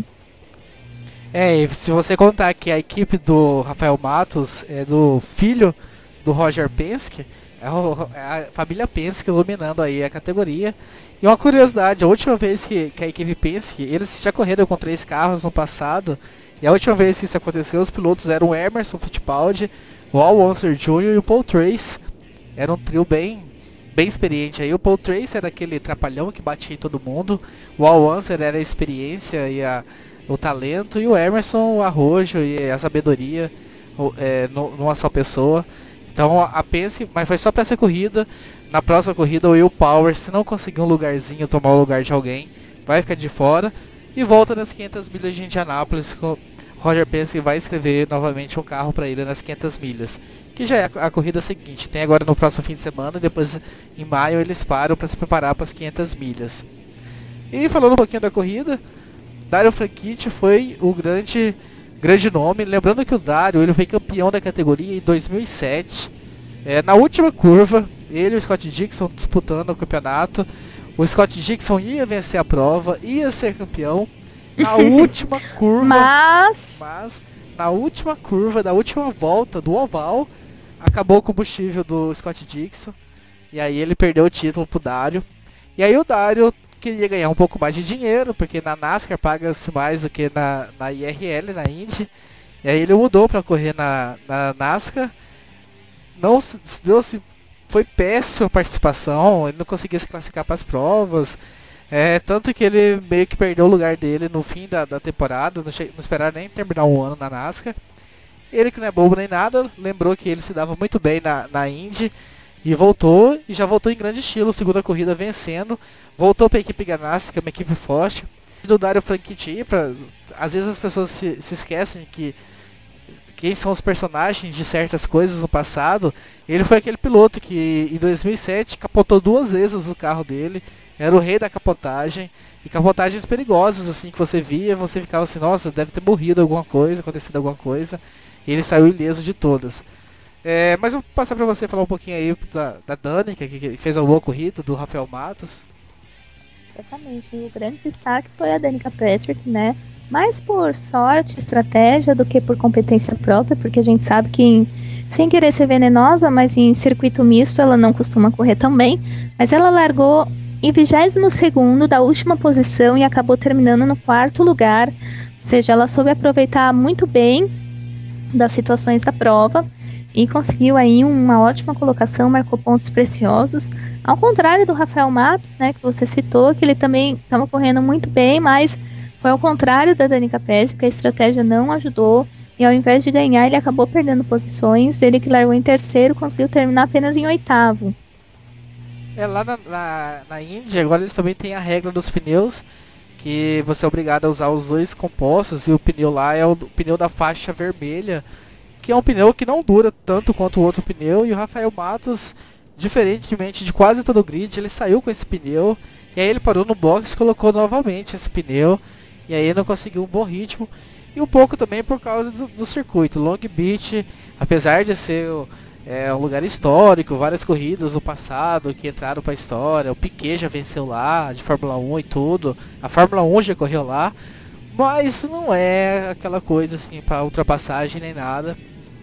É, e se você contar que a equipe do Rafael Matos é do filho do Roger Penske, é a família Penske iluminando aí a categoria. E uma curiosidade, a última vez que, que a equipe Penske, eles já correram com três carros no passado, e a última vez que isso aconteceu, os pilotos eram o Emerson Fittipaldi, o Al Unser Júnior e o Paul Trace. Era um trio bem, bem experiente aí. O Paul Trace era aquele trapalhão que batia em todo mundo, o Al Unser era a experiência e a, o talento, e o Emerson o arrojo e a sabedoria é, numa só pessoa. Então a Penske, mas foi só para essa corrida. Na próxima corrida o Will Power, se não conseguir um lugarzinho, tomar o lugar de alguém, vai ficar de fora. E volta nas quinhentas milhas de Indianápolis, com Roger Penske vai escrever novamente um carro para ele nas quinhentas milhas. Que já é a, a corrida seguinte, tem agora no próximo fim de semana, e depois em maio eles param para se preparar para as quinhentas milhas. E falando um pouquinho da corrida, Dario Franchitti foi o grande... grande nome, lembrando que o Dario ele foi campeão da categoria em dois mil e sete. É, na última curva, ele e o Scott Dixon disputando o campeonato. O Scott Dixon ia vencer a prova, ia ser campeão. Na última curva, Mas... mas na última curva da última volta do oval, acabou o combustível do Scott Dixon. E aí ele perdeu o título pro Dario. E aí o Dario queria ganhar um pouco mais de dinheiro, porque na NASCAR paga-se mais do que na, na I R L, na Indy. E aí ele mudou para correr na, na NASCAR. não se deu se foi péssima a participação, ele não conseguia se classificar para as provas. É, tanto que ele meio que perdeu o lugar dele no fim da, da temporada, não, che- não esperaram nem terminar um ano na NASCAR. Ele que não é bobo nem nada, lembrou que ele se dava muito bem na, na Indy e voltou, e já voltou em grande estilo, segunda corrida vencendo, voltou para a equipe Ganassi, que é uma equipe forte. Do Dario Franchitti, pra, às vezes as pessoas se, se esquecem que quem são os personagens de certas coisas no passado. Ele foi aquele piloto que em dois mil e sete capotou duas vezes o carro dele, era o rei da capotagem, e capotagens perigosas assim que você via, você ficava assim, nossa, deve ter morrido alguma coisa, acontecido alguma coisa, e ele saiu ileso de todas. É, mas eu vou passar pra você falar um pouquinho aí da, da Danica, que, que fez a boa corrida, do Rafael Matos. Exatamente. O grande destaque foi a Danica Patrick, né? Mais por sorte, estratégia do que por competência própria, porque a gente sabe que, em, sem querer ser venenosa, mas em circuito misto ela não costuma correr tão bem. Mas ela largou em vigésimo segundo da última posição e acabou terminando no quarto lugar. Ou seja, ela soube aproveitar muito bem das situações da prova e conseguiu aí uma ótima colocação, marcou pontos preciosos. Ao contrário do Rafael Matos, né, que você citou, que ele também estava correndo muito bem, mas foi ao contrário da Danica Patrick, porque a estratégia não ajudou, e ao invés de ganhar, ele acabou perdendo posições. Ele que largou em terceiro, conseguiu terminar apenas em oitavo. É, lá na, na, na Índia, agora eles também têm a regra dos pneus, que você é obrigado a usar os dois compostos, e o pneu lá é o pneu da faixa vermelha, que é um pneu que não dura tanto quanto o outro pneu, e o Rafael Matos, diferentemente de quase todo o grid, ele saiu com esse pneu, e aí ele parou no box e colocou novamente esse pneu, e aí não conseguiu um bom ritmo, e um pouco também por causa do, do circuito. Long Beach, apesar de ser é, um lugar histórico, várias corridas no passado que entraram para a história, o Piquet já venceu lá, de Fórmula um e tudo, a Fórmula um já correu lá, mas não é aquela coisa assim para ultrapassagem nem nada.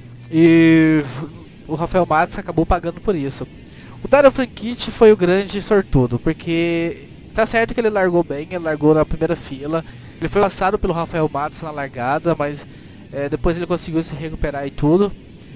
E o Rafael Matos acabou pagando por isso. O Dario Franchitti foi o grande sortudo, porque tá certo que ele largou bem, ele largou na primeira fila. Ele foi passado pelo Rafael Matos na largada, mas é, depois ele conseguiu se recuperar e tudo.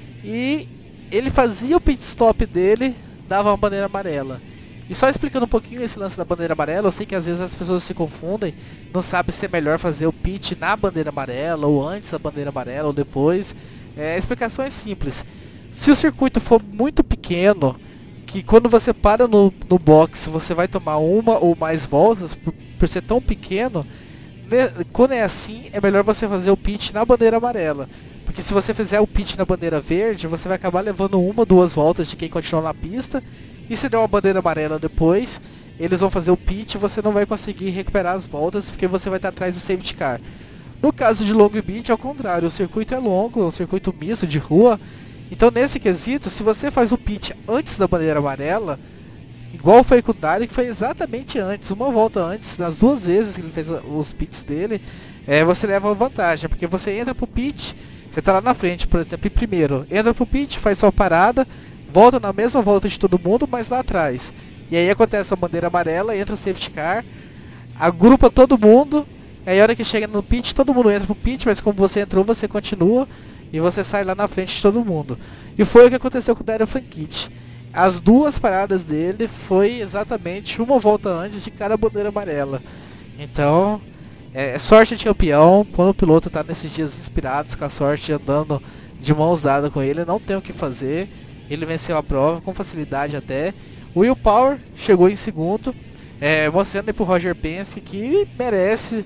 E ele fazia o pit stop dele, dava uma bandeira amarela. E só explicando um pouquinho esse lance da bandeira amarela, eu sei que às vezes as pessoas se confundem, não sabem se é melhor fazer o pit na bandeira amarela, ou antes da bandeira amarela, ou depois. É, a explicação é simples. Se o circuito for muito pequeno, que quando você para no, no box você vai tomar uma ou mais voltas, por, por ser tão pequeno, né, quando é assim, é melhor você fazer o pit na bandeira amarela. Porque se você fizer o pit na bandeira verde, você vai acabar levando uma ou duas voltas de quem continua na pista. E se der uma bandeira amarela depois, eles vão fazer o pit e você não vai conseguir recuperar as voltas, porque você vai estar atrás do safety car. No caso de Long Beach, ao contrário, o circuito é longo, é um circuito misto de rua. Então nesse quesito, se você faz o pit antes da bandeira amarela, igual foi com o Dario, que foi exatamente antes, uma volta antes, nas duas vezes que ele fez os pits dele, é, você leva vantagem, porque você entra pro pit, você tá lá na frente, por exemplo, em primeiro, entra pro pit, faz sua parada, volta na mesma volta de todo mundo, mas lá atrás. E aí acontece a bandeira amarela, entra o safety car, agrupa todo mundo, aí a hora que chega no pit, todo mundo entra pro pit, mas como você entrou, você continua e você sai lá na frente de todo mundo. E foi o que aconteceu com o Dario Franchitti. As duas paradas dele foi exatamente uma volta antes de cada bandeira amarela. Então, é sorte de campeão. Quando o piloto está nesses dias inspirados, com a sorte andando de mãos dadas com ele, não tem o que fazer. Ele venceu a prova com facilidade até. O Will Power chegou em segundo, é, mostrando para o Roger Penske que merece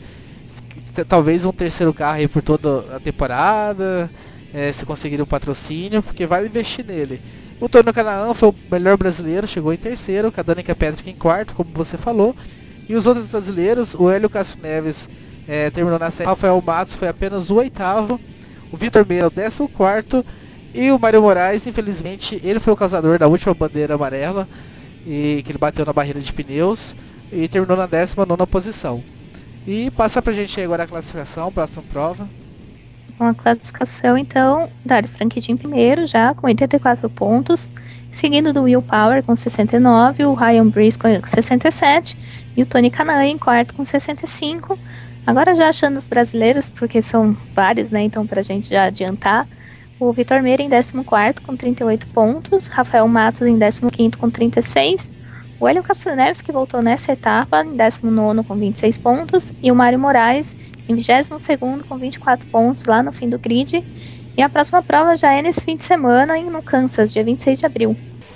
talvez um terceiro carro aí por toda a temporada, é, se conseguir um patrocínio, porque vale investir nele. O Tony Kanaan foi o melhor brasileiro, chegou em terceiro, com a Danica Patrick em quarto, como você falou. E os outros brasileiros, o Hélio Castro Neves é, terminou na série, Rafael Matos foi apenas o oitavo, o Vitor Meira o décimo quarto, e o Mário Moraes, infelizmente, ele foi o causador da última bandeira amarela, e que ele bateu na barreira de pneus, e terminou na décima nona posição. E passa pra gente aí agora a classificação, próxima prova. Com a classificação, então, Dario Franchitti em primeiro, já com oitenta e quatro pontos, seguindo do Will Power com sessenta e nove, o Ryan Brees com sessenta e sete e o Tony Kanaan em quarto com sessenta e cinco. Agora já achando os brasileiros, porque são vários, né, então pra gente já adiantar, o Vitor Meira em décimo quarto com trinta e oito pontos, Rafael Matos em décimo quinto com trinta e seis, o Hélio Castro Neves, que voltou nessa etapa, em décimo nono com vinte e seis pontos, e o Mário Moraes em vigésimo segundo com vinte e quatro pontos lá no fim do grid. E a próxima prova já é nesse fim de semana no Kansas, dia vinte e seis de abril.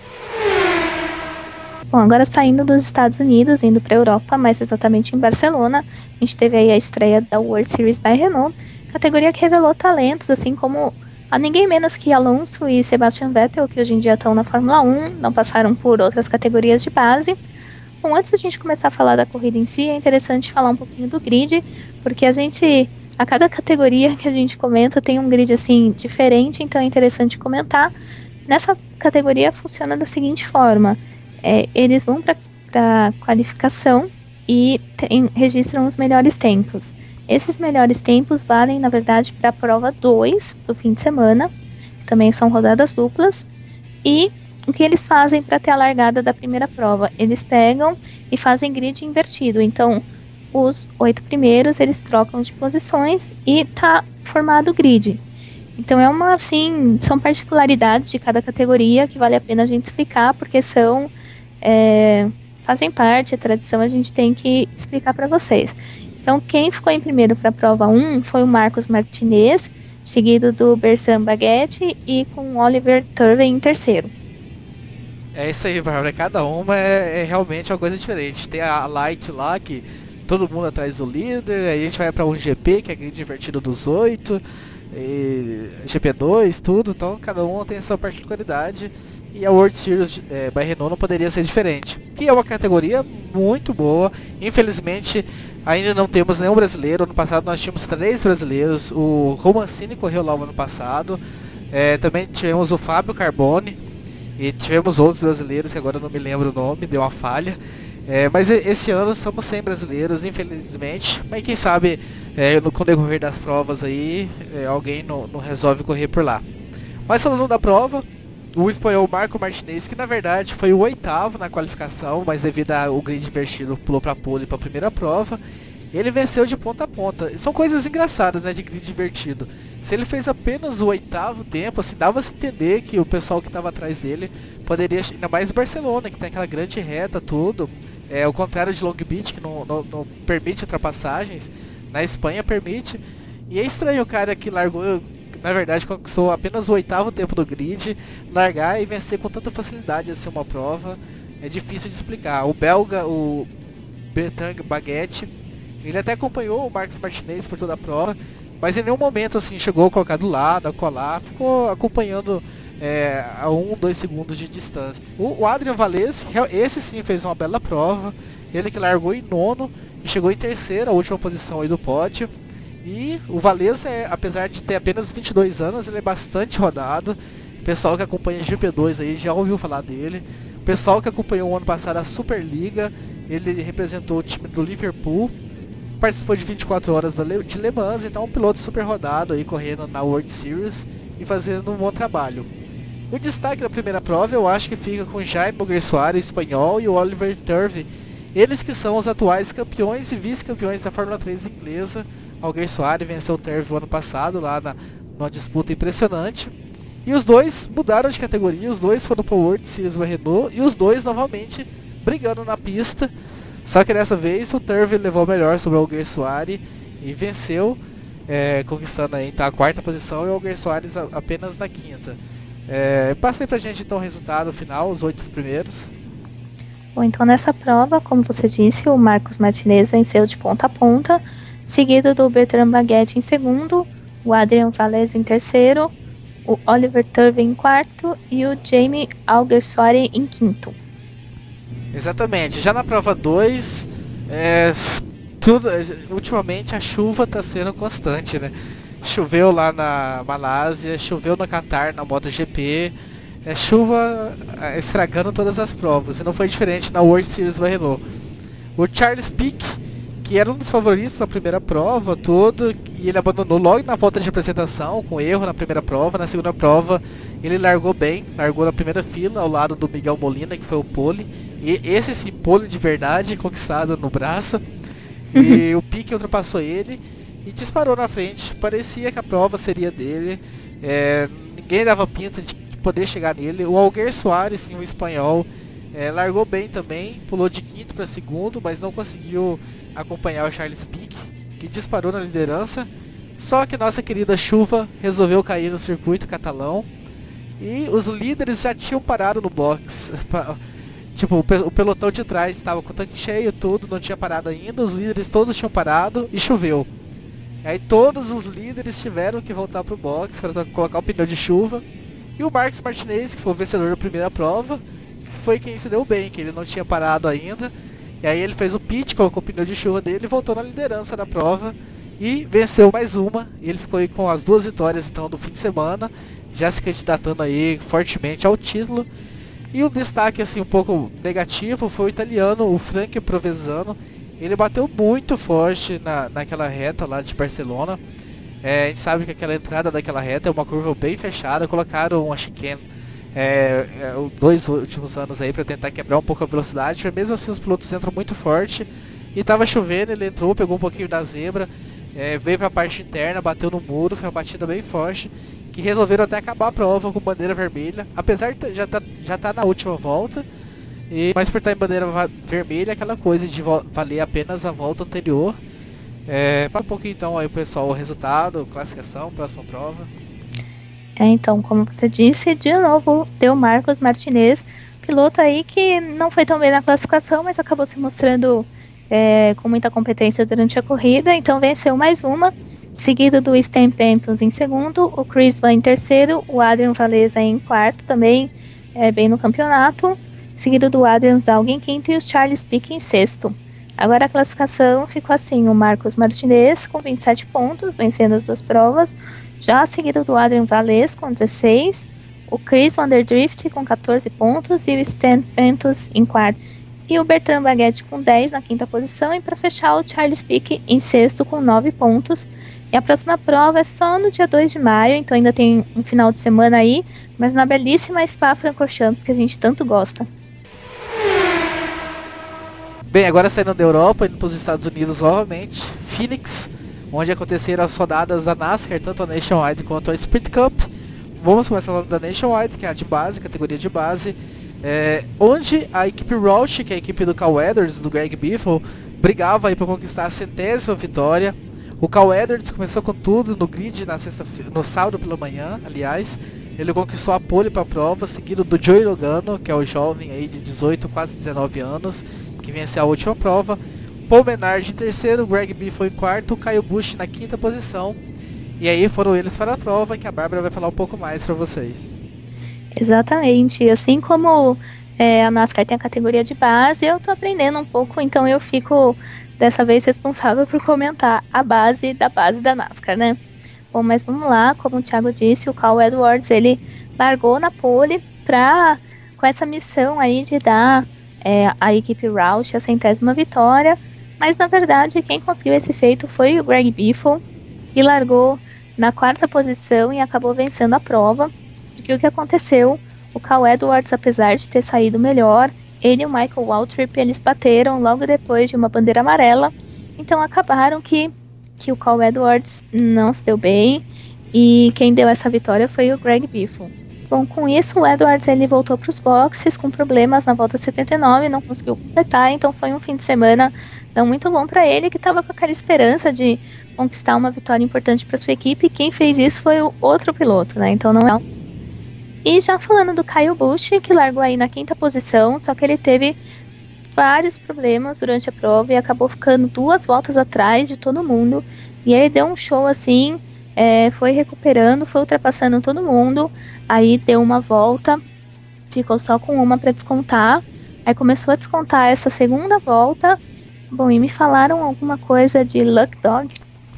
Bom, agora saindo dos Estados Unidos, indo para a Europa, mais exatamente em Barcelona, a gente teve aí a estreia da World Series by Renault, categoria que revelou talentos, assim como a ninguém menos que Alonso e Sebastian Vettel, que hoje em dia estão na Fórmula um, não passaram por outras categorias de base. Bom, antes da gente começar a falar da corrida em si, é interessante falar um pouquinho do grid, porque a gente, a cada categoria que a gente comenta tem um grid assim diferente, então é interessante comentar. Nessa categoria funciona da seguinte forma: é, eles vão para a qualificação e tem, registram os melhores tempos. Esses melhores tempos valem, na verdade, para a prova dois do fim de semana, que também são rodadas duplas, e o que eles fazem para ter a largada da primeira prova? Eles pegam e fazem grid invertido, então os oito primeiros eles trocam de posições e tá formado o grid. Então é uma, assim, são particularidades de cada categoria que vale a pena a gente explicar, porque são, é, fazem parte, a tradição a gente tem que explicar para vocês. Então, quem ficou em primeiro para a prova um foi o Marcos Martinez, seguido do Bertrand Baguetti e com o Oliver Turvey em terceiro. É isso aí, Bárbara. Cada uma é, é realmente uma coisa diferente. Tem a Light lá, que todo mundo atrás do líder, aí a gente vai para um G P, que é grid invertido dos oito, e G P dois, tudo, então cada um tem a sua particularidade. E a World Series é, by Renault não poderia ser diferente. Que é uma categoria muito boa. Infelizmente, ainda não temos nenhum brasileiro. Ano passado nós tínhamos três brasileiros. O Romancini correu lá no ano passado. É, também tivemos o Fábio Carbone. E tivemos outros brasileiros, que agora eu não me lembro o nome, deu uma falha. É, mas esse ano estamos sem brasileiros, infelizmente. Mas quem sabe, é, no, com o decorrer das provas aí, é, alguém não, não resolve correr por lá. Mas falando da prova, o espanhol Marco Martinez, que na verdade foi o oitavo na qualificação, mas devido ao grid invertido pulou para a pole para a primeira prova, ele venceu de ponta a ponta. São coisas engraçadas, né, de grid invertido. Se ele fez apenas o oitavo tempo, assim, dava-se entender que o pessoal que estava atrás dele poderia, ainda mais Barcelona, que tem aquela grande reta, tudo. É, ao contrário de Long Beach, que não, não, não permite ultrapassagens, na Espanha permite. E é estranho o cara que largou, na verdade conquistou apenas o oitavo tempo do grid, largar e vencer com tanta facilidade assim uma prova. É difícil de explicar. O belga, o Bertrand Baguetti, ele até acompanhou o Marcos Martinez por toda a prova, mas em nenhum momento assim chegou a colocar do lado, a colar, ficou acompanhando é, a um, dois segundos de distância. O, o Adrian Vallese, esse sim fez uma bela prova, ele que largou em nono e chegou em terceira, a última posição aí do pódio. E o Vallese, é, apesar de ter apenas vinte e dois anos, ele é bastante rodado. O pessoal que acompanha G P dois aí já ouviu falar dele. O pessoal que acompanhou o ano passado a Superliga, ele representou o time do Liverpool, participou de vinte e quatro horas de Le Mans, então é um piloto super rodado aí, correndo na World Series e fazendo um bom trabalho. O destaque da primeira prova eu acho que fica com Jaime Alguersuari, espanhol, e o Oliver Turvey, eles que são os atuais campeões e vice-campeões da Fórmula três inglesa. Alguersuari venceu o Turvey o ano passado lá na, numa disputa impressionante. E os dois mudaram de categoria, os dois foram para o World Series by Renault e os dois novamente brigando na pista. Só que dessa vez o Turvey levou o melhor sobre o Alguersuari e venceu, é, conquistando aí, tá, a quarta posição, e o Alguersuari apenas na quinta. É, passei pra gente então o resultado final, os oito primeiros. Bom, então nessa prova, como você disse, o Marcos Martinez venceu de ponta a ponta, seguido do Bertrand Baguetti em segundo, o Adrian Vallese em terceiro, o Oliver Turvey em quarto e o Jaime Alguersuari em quinto. Exatamente, já na prova dois, é, tudo, ultimamente a chuva está sendo constante, né? Choveu lá na Malásia, choveu no Qatar na MotoGP, é, chuva estragando todas as provas, e não foi diferente na World Series by Renault. O Charles Pic, que era um dos favoritos na primeira prova, tudo, e ele abandonou logo na volta de apresentação, com erro na primeira prova. Na segunda prova ele largou bem, largou na primeira fila, ao lado do Miguel Molina, que foi o pole, e esse sim, pole de verdade, conquistado no braço. E o Piquet ultrapassou ele e disparou na frente. Parecia que a prova seria dele, É, ninguém dava pinta de poder chegar nele. O Alguer Soares, sim, o espanhol, é, largou bem também, pulou de quinto para segundo, mas não conseguiu acompanhar o Charles Pic, que disparou na liderança. Só que nossa querida chuva resolveu cair no circuito catalão e os líderes já tinham parado no box. Tipo, o pelotão de trás estava com o tanque cheio, tudo, não tinha parado ainda, os líderes todos tinham parado e choveu. Aí todos os líderes tiveram que voltar pro box para colocar o pneu de chuva. E o Marcos Martinez, que foi o vencedor da primeira prova, que foi quem se deu bem, que ele não tinha parado ainda. E aí ele fez o pit, colocou o pneu de chuva dele e voltou na liderança da prova. E venceu mais uma. E ele ficou aí com as duas vitórias então do fim de semana, já se candidatando aí fortemente ao título. E um destaque assim um pouco negativo foi o italiano, o Frank Provenzano. Ele bateu muito forte na, naquela reta lá de Barcelona. É, a gente sabe que aquela entrada daquela reta é uma curva bem fechada. Colocaram uma chicane é, é, dois últimos anos aí para tentar quebrar um pouco a velocidade, mas mesmo assim os pilotos entram muito forte. E tava chovendo, ele entrou, pegou um pouquinho da zebra, é, veio para a parte interna, bateu no muro, foi uma batida bem forte, que resolveram até acabar a prova com bandeira vermelha, apesar de já tá, já tá na última volta, e, mas por estar em bandeira vermelha, aquela coisa de valer apenas a volta anterior. É, para um pouquinho então aí o pessoal, o resultado, classificação, próxima prova. É, então, como você disse, de novo deu Marcos Martinez, piloto aí que não foi tão bem na classificação, mas acabou se mostrando é, com muita competência durante a corrida, então venceu mais uma, seguido do Stan Pentos em segundo, o Chris Van em terceiro, o Adrian Valesa em quarto, também é, bem no campeonato, seguido do Adrian Zalg em quinto e o Charles Pic em sexto. Agora a classificação ficou assim, o Marcos Martinez com vinte e sete pontos, vencendo as duas provas, já seguido do Adrian Valesa com dezesseis, o Chris Van der Drift com quatorze pontos e o Stan Pentos em quarto. E o Bertrand Baguette com dez na quinta posição, e para fechar o Charles Pic em sexto com nove pontos. E a próxima prova é só no dia dois de maio, então ainda tem um final de semana aí, mas na belíssima Spa-Francorchamps que a gente tanto gosta. Bem, agora saindo da Europa, indo para os Estados Unidos novamente, Phoenix, onde aconteceram as rodadas da NASCAR, tanto a Nationwide quanto a Sprint Cup. Vamos começar falando da Nationwide, que é a de base, categoria de base, é, onde a equipe Roush, que é a equipe do Cal Edwards, do Greg Biffle, brigava aí para conquistar a centésima vitória. O Cal Edwards começou com tudo no grid na sexta, no sábado pela manhã, aliás. Ele conquistou a pole para a prova, seguido do Joey Logano, que é o jovem aí de dezoito, quase dezenove anos, que venceu a última prova. Paul Menard em terceiro, Greg Biffle em quarto, Kyle Busch na quinta posição. E aí foram eles para a prova, que a Bárbara vai falar um pouco mais para vocês. Exatamente, assim como é, a NASCAR tem a categoria de base, eu tô aprendendo um pouco, então eu fico dessa vez responsável por comentar a base da base da NASCAR, né? Bom, mas vamos lá, como o Thiago disse, o Cal Edwards, ele largou na pole pra, com essa missão aí de dar é, à equipe Roush a centésima vitória, mas na verdade quem conseguiu esse feito foi o Greg Biffle, que largou na quarta posição e acabou vencendo a prova, porque o que aconteceu, o Cal Edwards, apesar de ter saído melhor, ele e o Michael Waltrip, eles bateram logo depois de uma bandeira amarela, então acabaram que que o Cal Edwards não se deu bem, e quem deu essa vitória foi o Greg Biffle. Bom, com isso o Edwards ele voltou para os boxes com problemas na volta setenta e nove, não conseguiu completar, então foi um fim de semana não muito bom para ele, que estava com aquela esperança de conquistar uma vitória importante para sua equipe, e quem fez isso foi o outro piloto, né, então não é. E já falando do Kyle Busch, que largou aí na quinta posição, só que ele teve vários problemas durante a prova e acabou ficando duas voltas atrás de todo mundo, e ele deu um show assim, é, foi recuperando, foi ultrapassando todo mundo, aí deu uma volta, ficou só com uma para descontar, aí começou a descontar essa segunda volta. Bom, e me falaram alguma coisa de Luck Dog?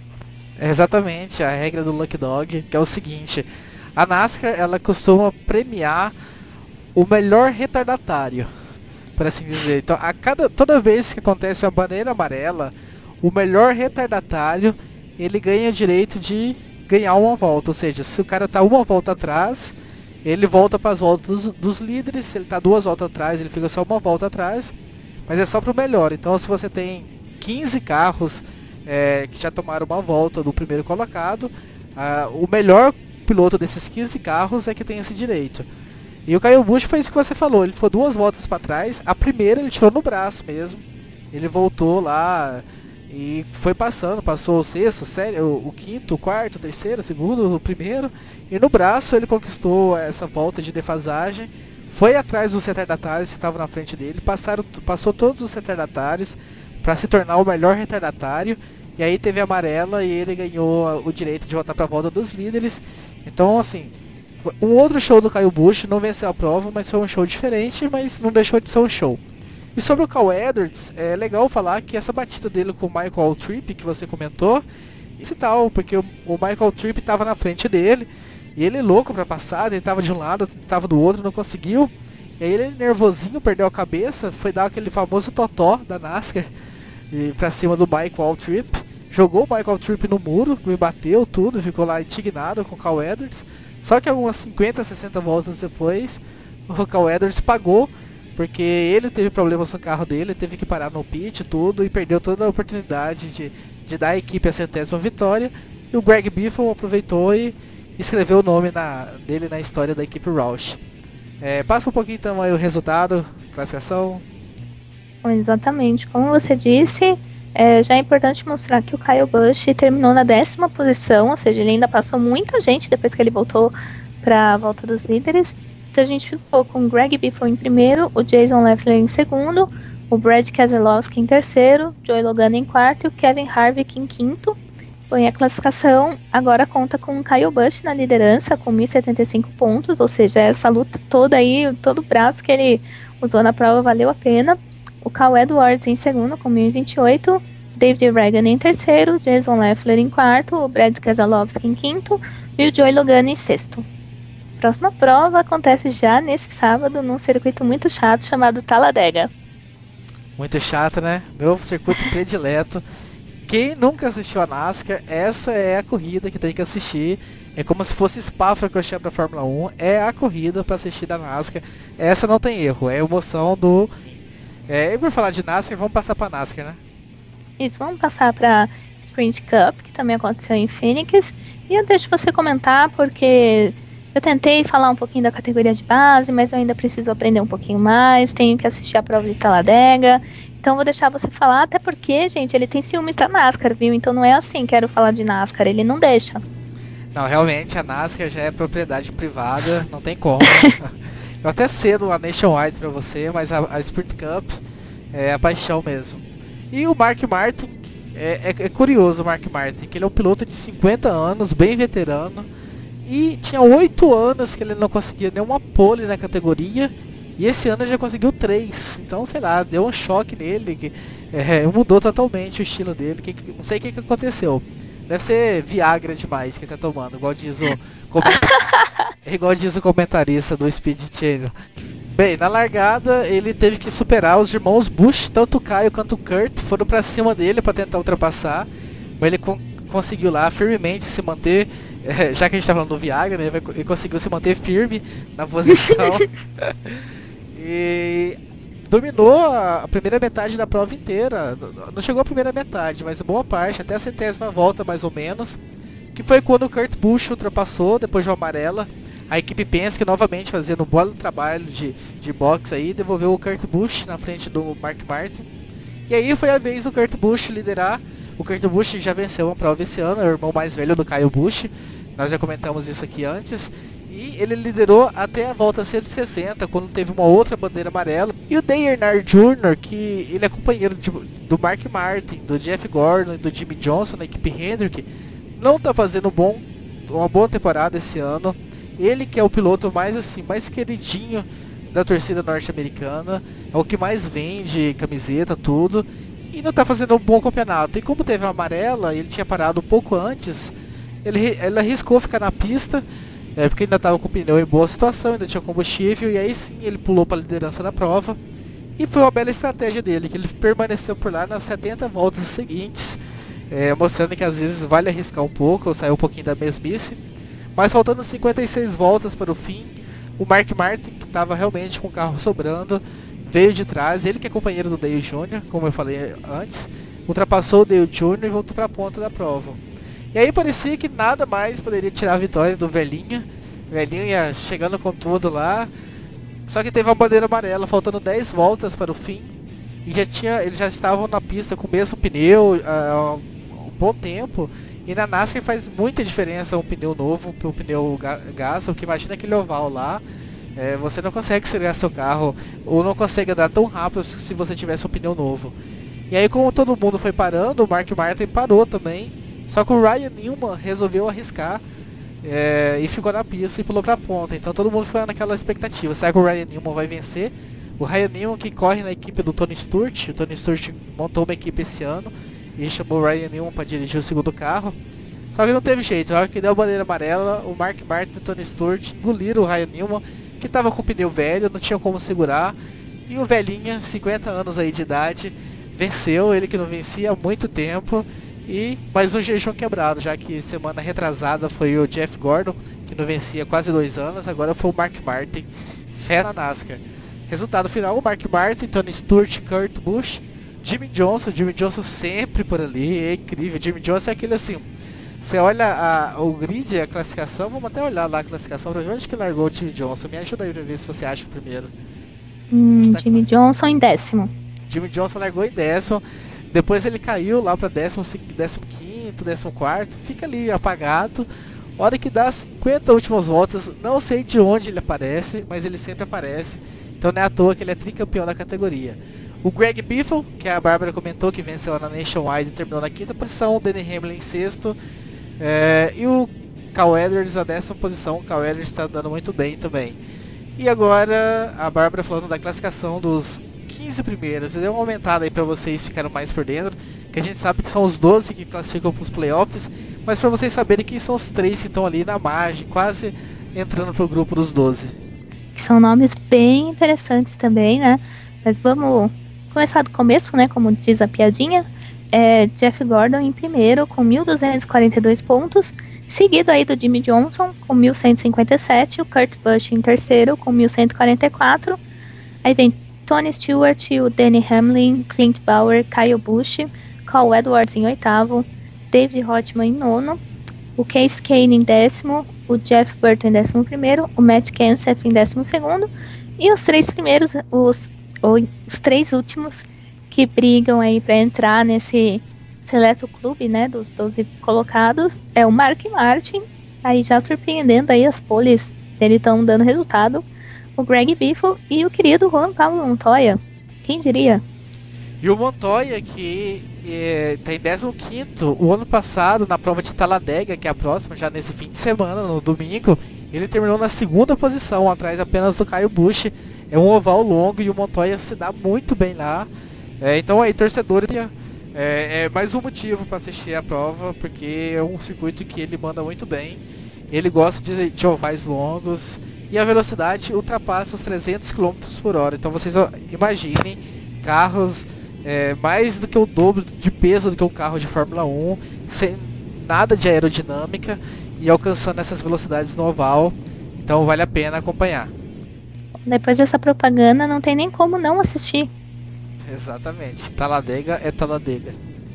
É exatamente, a regra do Luck Dog, que é o seguinte: a NASCAR ela costuma premiar o melhor retardatário, por assim dizer. Então, a cada, toda vez que acontece uma bandeira amarela, o melhor retardatário, ele ganha o direito de ganhar uma volta. Ou seja, se o cara está uma volta atrás, ele volta para as voltas dos, dos líderes. Se ele está duas voltas atrás, ele fica só uma volta atrás. Mas é só para o melhor. Então, se você tem quinze carros é, que já tomaram uma volta do primeiro colocado, ah, o melhor piloto desses quinze carros é que tem esse direito. E o Kyle Busch foi isso que você falou, ele ficou duas voltas para trás, a primeira ele tirou no braço mesmo, ele voltou lá e foi passando, passou o sexto, sério, o, o quinto, o quarto, o terceiro, o segundo, o primeiro, e no braço ele conquistou essa volta de defasagem, foi atrás dos retardatários que estavam na frente dele, passaram, passou todos os retardatários para se tornar o melhor retardatário, e aí teve a amarela e ele ganhou o direito de voltar para a volta dos líderes. Então, assim, um outro show do Kyle Busch, não venceu a prova, mas foi um show diferente, mas não deixou de ser um show. E sobre o Cal Edwards, é legal falar que essa batida dele com o Michael Tripp, que você comentou, isso e tal, porque o, o Michael Tripp estava na frente dele, e ele louco para passar, ele estava de um lado, estava do outro, não conseguiu. E aí ele nervosinho, perdeu a cabeça, foi dar aquele famoso totó da NASCAR e pra cima do Michael Tripp, jogou o Michael Tripp no muro, me bateu tudo, ficou lá indignado com o Cal Edwards. Só que algumas cinquenta, sessenta voltas depois, o Cal Edwards pagou, porque ele teve problemas no carro dele, teve que parar no pit tudo e perdeu toda a oportunidade de, de dar à equipe a centésima vitória. E o Greg Biffle aproveitou e escreveu o nome na, dele na história da equipe Roush. É, passa um pouquinho então aí o resultado, classificação. Exatamente, como você disse, é, já é importante mostrar que o Kyle Busch terminou na décima posição, ou seja, ele ainda passou muita gente depois que ele voltou para a volta dos líderes. Então a gente ficou com o Greg Biffle em primeiro, o Jason Leffler em segundo, o Brad Keselowski em terceiro, Joey Logano em quarto e o Kevin Harvick em quinto. Bom, e a classificação agora conta com o Kyle Busch na liderança com mil e setenta e cinco pontos, ou seja, essa luta toda aí, todo o braço que ele usou na prova valeu a pena. O Cal Edwards em segundo com mil e vinte e oito, David Reagan em terceiro, Jason Leffler em quarto, o Brad Keselowski em quinto e o Joey Logano em sexto. A próxima prova acontece já nesse sábado num circuito muito chato chamado Talladega. Muito chato, né? Meu circuito predileto. Quem nunca assistiu a NASCAR, essa é a corrida que tem que assistir. É como se fosse Spa-Francorchamps para Fórmula um. É a corrida para assistir da NASCAR. Essa não tem erro, é a emoção do... É, e por falar de NASCAR, vamos passar para NASCAR, né? Isso, vamos passar para Sprint Cup, que também aconteceu em Phoenix. E eu deixo você comentar, porque eu tentei falar um pouquinho da categoria de base, mas eu ainda preciso aprender um pouquinho mais. Tenho que assistir a prova de Talladega. Então vou deixar você falar, até porque, gente, ele tem ciúmes da NASCAR, viu? Então não é assim, quero falar de NASCAR, ele não deixa. Não, realmente a NASCAR já é propriedade privada, não tem como. Eu até cedo a Nationwide pra você, mas a, a Sprint Cup é a paixão mesmo. E o Mark Martin, é, é, é curioso o Mark Martin, que ele é um piloto de cinquenta anos, bem veterano, e tinha oito anos que ele não conseguia nenhuma pole na categoria, e esse ano ele já conseguiu três. Então, sei lá, deu um choque nele, que é, mudou totalmente o estilo dele, que, não sei o que, que aconteceu. Deve ser Viagra demais que ele tá tomando, igual diz o, igual diz o comentarista do Speed Channel. Bem, na largada ele teve que superar os irmãos Busch, tanto o Caio quanto o Kurt foram pra cima dele para tentar ultrapassar, mas ele con conseguiu lá firmemente se manter, é, já que a gente tá falando do Viagra, né, ele conseguiu se manter firme na posição e dominou a primeira metade da prova inteira. Não chegou a primeira metade, mas boa parte, até a centésima volta mais ou menos, que foi quando o Kurt Busch ultrapassou depois de uma amarela. A equipe Penske novamente fazendo um belo trabalho de, de boxe aí, devolveu o Kurt Busch na frente do Mark Martin. E aí foi a vez do Kurt Busch liderar. O Kurt Busch já venceu uma prova esse ano, é o irmão mais velho do Kyle Busch. Nós já comentamos isso aqui antes. E ele liderou até a volta cento e sessenta, quando teve uma outra bandeira amarela. E o Dale Earnhardt Júnior, que ele é companheiro de, do Mark Martin, do Jeff Gordon e do Jimmy Johnson na equipe Hendrick, não está fazendo um bom, uma boa temporada esse ano. Ele que é o piloto mais assim, mais queridinho da torcida norte-americana, é o que mais vende camiseta, tudo, e não está fazendo um bom campeonato. E como teve a amarela, ele tinha parado um pouco antes, ele, ele arriscou ficar na pista, é, porque ainda estava com o pneu em boa situação, ainda tinha combustível, e aí sim ele pulou para a liderança da prova. E foi uma bela estratégia dele, que ele permaneceu por lá nas setenta voltas seguintes, é, mostrando que às vezes vale arriscar um pouco, ou sair um pouquinho da mesmice. Mas faltando cinquenta e seis voltas para o fim, o Mark Martin, que estava realmente com o carro sobrando, veio de trás, ele que é companheiro do Dale Júnior, como eu falei antes, ultrapassou o Dale Júnior e voltou para a ponta da prova. E aí parecia que nada mais poderia tirar a vitória do velhinho. O velhinho ia chegando com tudo lá. Só que teve uma bandeira amarela, faltando dez voltas para o fim. E já tinha, eles já estavam na pista com o mesmo pneu há um bom tempo. E na NASCAR faz muita diferença um pneu novo para um pneu ga- gás, porque imagina aquele oval lá. É, você não consegue acelerar seu carro, ou não consegue andar tão rápido se você tivesse um pneu novo. E aí, como todo mundo foi parando, o Mark Martin parou também. Só que o Ryan Newman resolveu arriscar é, e ficou na pista e pulou pra ponta. Então todo mundo ficou naquela expectativa: será que o Ryan Newman vai vencer? O Ryan Newman, que corre na equipe do Tony Stewart. O Tony Stewart montou uma equipe esse ano e chamou o Ryan Newman para dirigir o segundo carro. Só que não teve jeito, na hora que deu a bandeira amarela, o Mark Martin e o Tony Stewart engoliram o Ryan Newman, que estava com o pneu velho, não tinha como segurar. E o velhinho, cinquenta anos aí de idade, venceu, ele que não vencia há muito tempo. E mais um jejum quebrado, já que semana retrasada foi o Jeff Gordon, que não vencia há quase dois anos, agora foi o Mark Martin, fé na NASCAR. Resultado final: o Mark Martin, Tony Stewart, Kurt Busch, Jimmy Johnson, Jimmy Johnson sempre por ali, é incrível. Jimmy Johnson é aquele assim, você olha a, o grid, a classificação, vamos até olhar lá a classificação pra ver onde que largou o Jimmy Johnson. Me ajuda aí pra ver se você acha o primeiro. Hum, Tá Jimmy com... Johnson em décimo. Jimmy Johnson largou em décimo, depois ele caiu lá pra décimo, décimo quinto, décimo quarto, fica ali apagado. Hora que dá as cinquenta últimas voltas, não sei de onde ele aparece, mas ele sempre aparece. Então não é à toa que ele é tricampeão da categoria. O Greg Biffle, que a Bárbara comentou, que venceu lá na Nationwide e terminou na quinta posição. O Denny Hamlin em sexto. É, e o Cal Edwards na décima posição. O Cal Edwards está andando muito bem também. E agora a Bárbara falando da classificação dos quinze primeiros. Eu dei uma aumentada aí para vocês ficarem mais por dentro, que a gente sabe que são os doze que classificam para os playoffs, mas para vocês saberem quem são os três que estão ali na margem, quase entrando para o grupo dos doze. Que são nomes bem interessantes também, né? Mas vamos começar do começo, né? Como diz a piadinha. É Jeff Gordon em primeiro com mil duzentos e quarenta e dois pontos, seguido aí do Jimmy Johnson com mil cento e cinquenta e sete, o Kurt Busch em terceiro com mil cento e quarenta e quatro, aí vem Tony Stewart, o Denny Hamlin, Clint Bauer, Kyle Busch, Cal Edwards em oitavo, David Hotman em nono, o Case Kane em décimo, o Jeff Burton em décimo primeiro, o Matt Kenseth em décimo segundo, e os três primeiros, os, os três últimos que brigam aí para entrar nesse seleto clube, né, dos doze colocados, é o Mark Martin, aí já surpreendendo aí as poles dele estão dando resultado, o Greg Biffle e o querido Juan Pablo Montoya, quem diria? E o Montoya, que está em décimo quinto, o ano passado, na prova de Talladega, que é a próxima, já nesse fim de semana, no domingo, ele terminou na segunda posição, atrás apenas do Kyle Busch. É um oval longo e o Montoya se dá muito bem lá. É, então aí, torcedores, é, é mais um motivo para assistir a prova, porque é um circuito que ele manda muito bem. Ele gosta de, de ovais longos e a velocidade ultrapassa os trezentos quilômetros por hora. Então vocês ó, imaginem carros é, mais do que o dobro de peso do que um carro de Fórmula um, sem nada de aerodinâmica e alcançando essas velocidades no oval. Então vale a pena acompanhar. Depois dessa propaganda não tem nem como não assistir. Exatamente, Talladega é Talladega.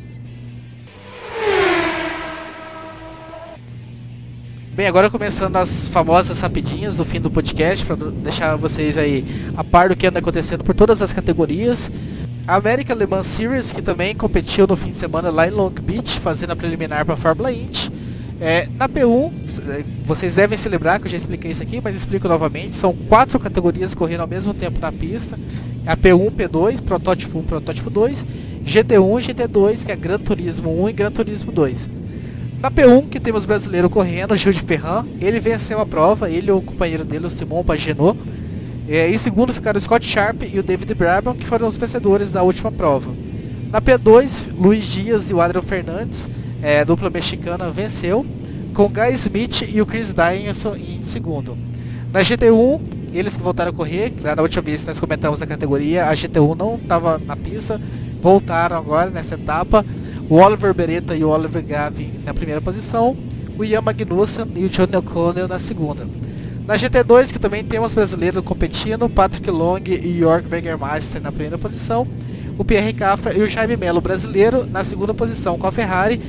Bem, agora começando as famosas rapidinhas do fim do podcast, para deixar vocês aí a par do que anda acontecendo por todas as categorias. A American Le Mans Series, que também competiu no fim de semana lá em Long Beach, fazendo a preliminar para a Fórmula Indy. É, na P um, vocês devem se lembrar que eu já expliquei isso aqui, mas explico novamente, são quatro categorias correndo ao mesmo tempo na pista. A P um, P dois, Protótipo um, Protótipo dois, G T um e G T dois, que é Gran Turismo um e Gran Turismo dois. Na P um, que temos brasileiro correndo, Gil de Ferran, ele venceu a prova, ele e o companheiro dele, o Simon Pagenaud. É, em segundo ficaram o Scott Sharp e o David Brabham, que foram os vencedores da última prova. Na P dois, Luiz Dias e o Adrian Fernandes, é, dupla mexicana, venceu, com o Guy Smith e o Chris Dyson em segundo. Na G T um, eles que voltaram a correr, na última vez que nós comentamos na categoria, a G T um não estava na pista, voltaram agora nessa etapa. O Oliver Beretta e o Oliver Gavin na primeira posição, o Ian Magnussen e o Johnny O'Connell na segunda. Na G T dois, que também temos brasileiros competindo, Patrick Long e Jörg Bergermeister na primeira posição, o Pierre Caffa e o Jaime Melo brasileiro na segunda posição com a Ferrari,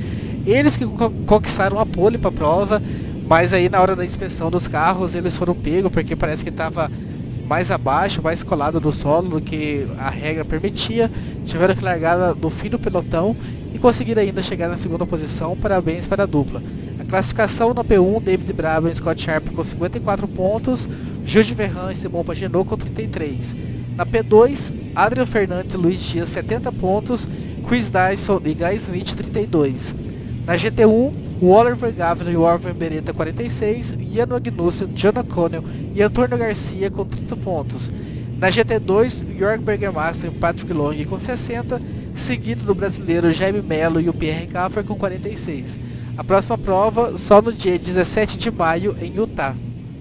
Eles que conquistaram a pole para a prova, mas aí na hora da inspeção dos carros eles foram pegos porque parece que estava mais abaixo, mais colado do solo do que a regra permitia. Tiveram que largar no fim do pelotão e conseguiram ainda chegar na segunda posição. Parabéns para a dupla. A classificação na P um, David Brabham e Scott Sharp com cinquenta e quatro pontos, Gilles Verran e Simon Pagenaud com trinta e três. Na P dois, Adrian Fernandes e Luiz Dias setenta pontos, Chris Dyson e Guy Smith trinta e dois. Na G T um, o Oliver Gavin e o Orvan Beretta quarenta e seis, Ian Magnussen, John O'Connell e Antônio Garcia com trinta pontos. Na G T dois, o Jörg Bergermaster e Patrick Long com sessenta, seguido do brasileiro Jaime Melo e o Pierre Caffer com quarenta e seis. A próxima prova só no dia dezessete de maio em Utah.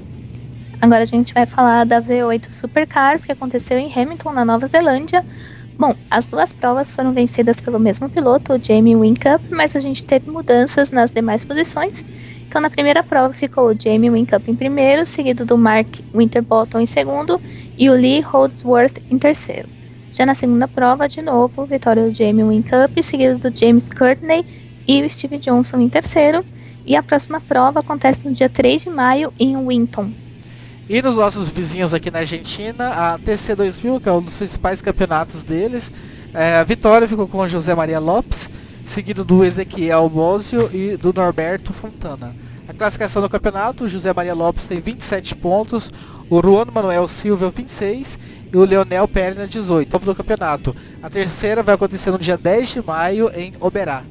Agora a gente vai falar da V oito Supercars, que aconteceu em Hamilton, na Nova Zelândia. Bom, as duas provas foram vencidas pelo mesmo piloto, o Jamie Whincup, mas a gente teve mudanças nas demais posições. Então na primeira prova ficou o Jamie Whincup em primeiro, seguido do Mark Winterbottom em segundo e o Lee Holdsworth em terceiro. Já na segunda prova, de novo, vitória do Jamie Whincup, seguido do James Courtney e o Steve Johnson em terceiro. E a próxima prova acontece no dia três de maio em Winton. E nos nossos vizinhos aqui na Argentina, a T C dois mil, que é um dos principais campeonatos deles, é, a vitória ficou com o José Maria Lopes, seguido do Ezequiel Bosio e do Norberto Fontana. A classificação do campeonato, o José Maria Lopes tem vinte e sete pontos, o Juan Manuel Silva vinte e seis e o Leonel Perna dezoito. Do campeonato. A terceira vai acontecer no dia dez de maio em Oberá.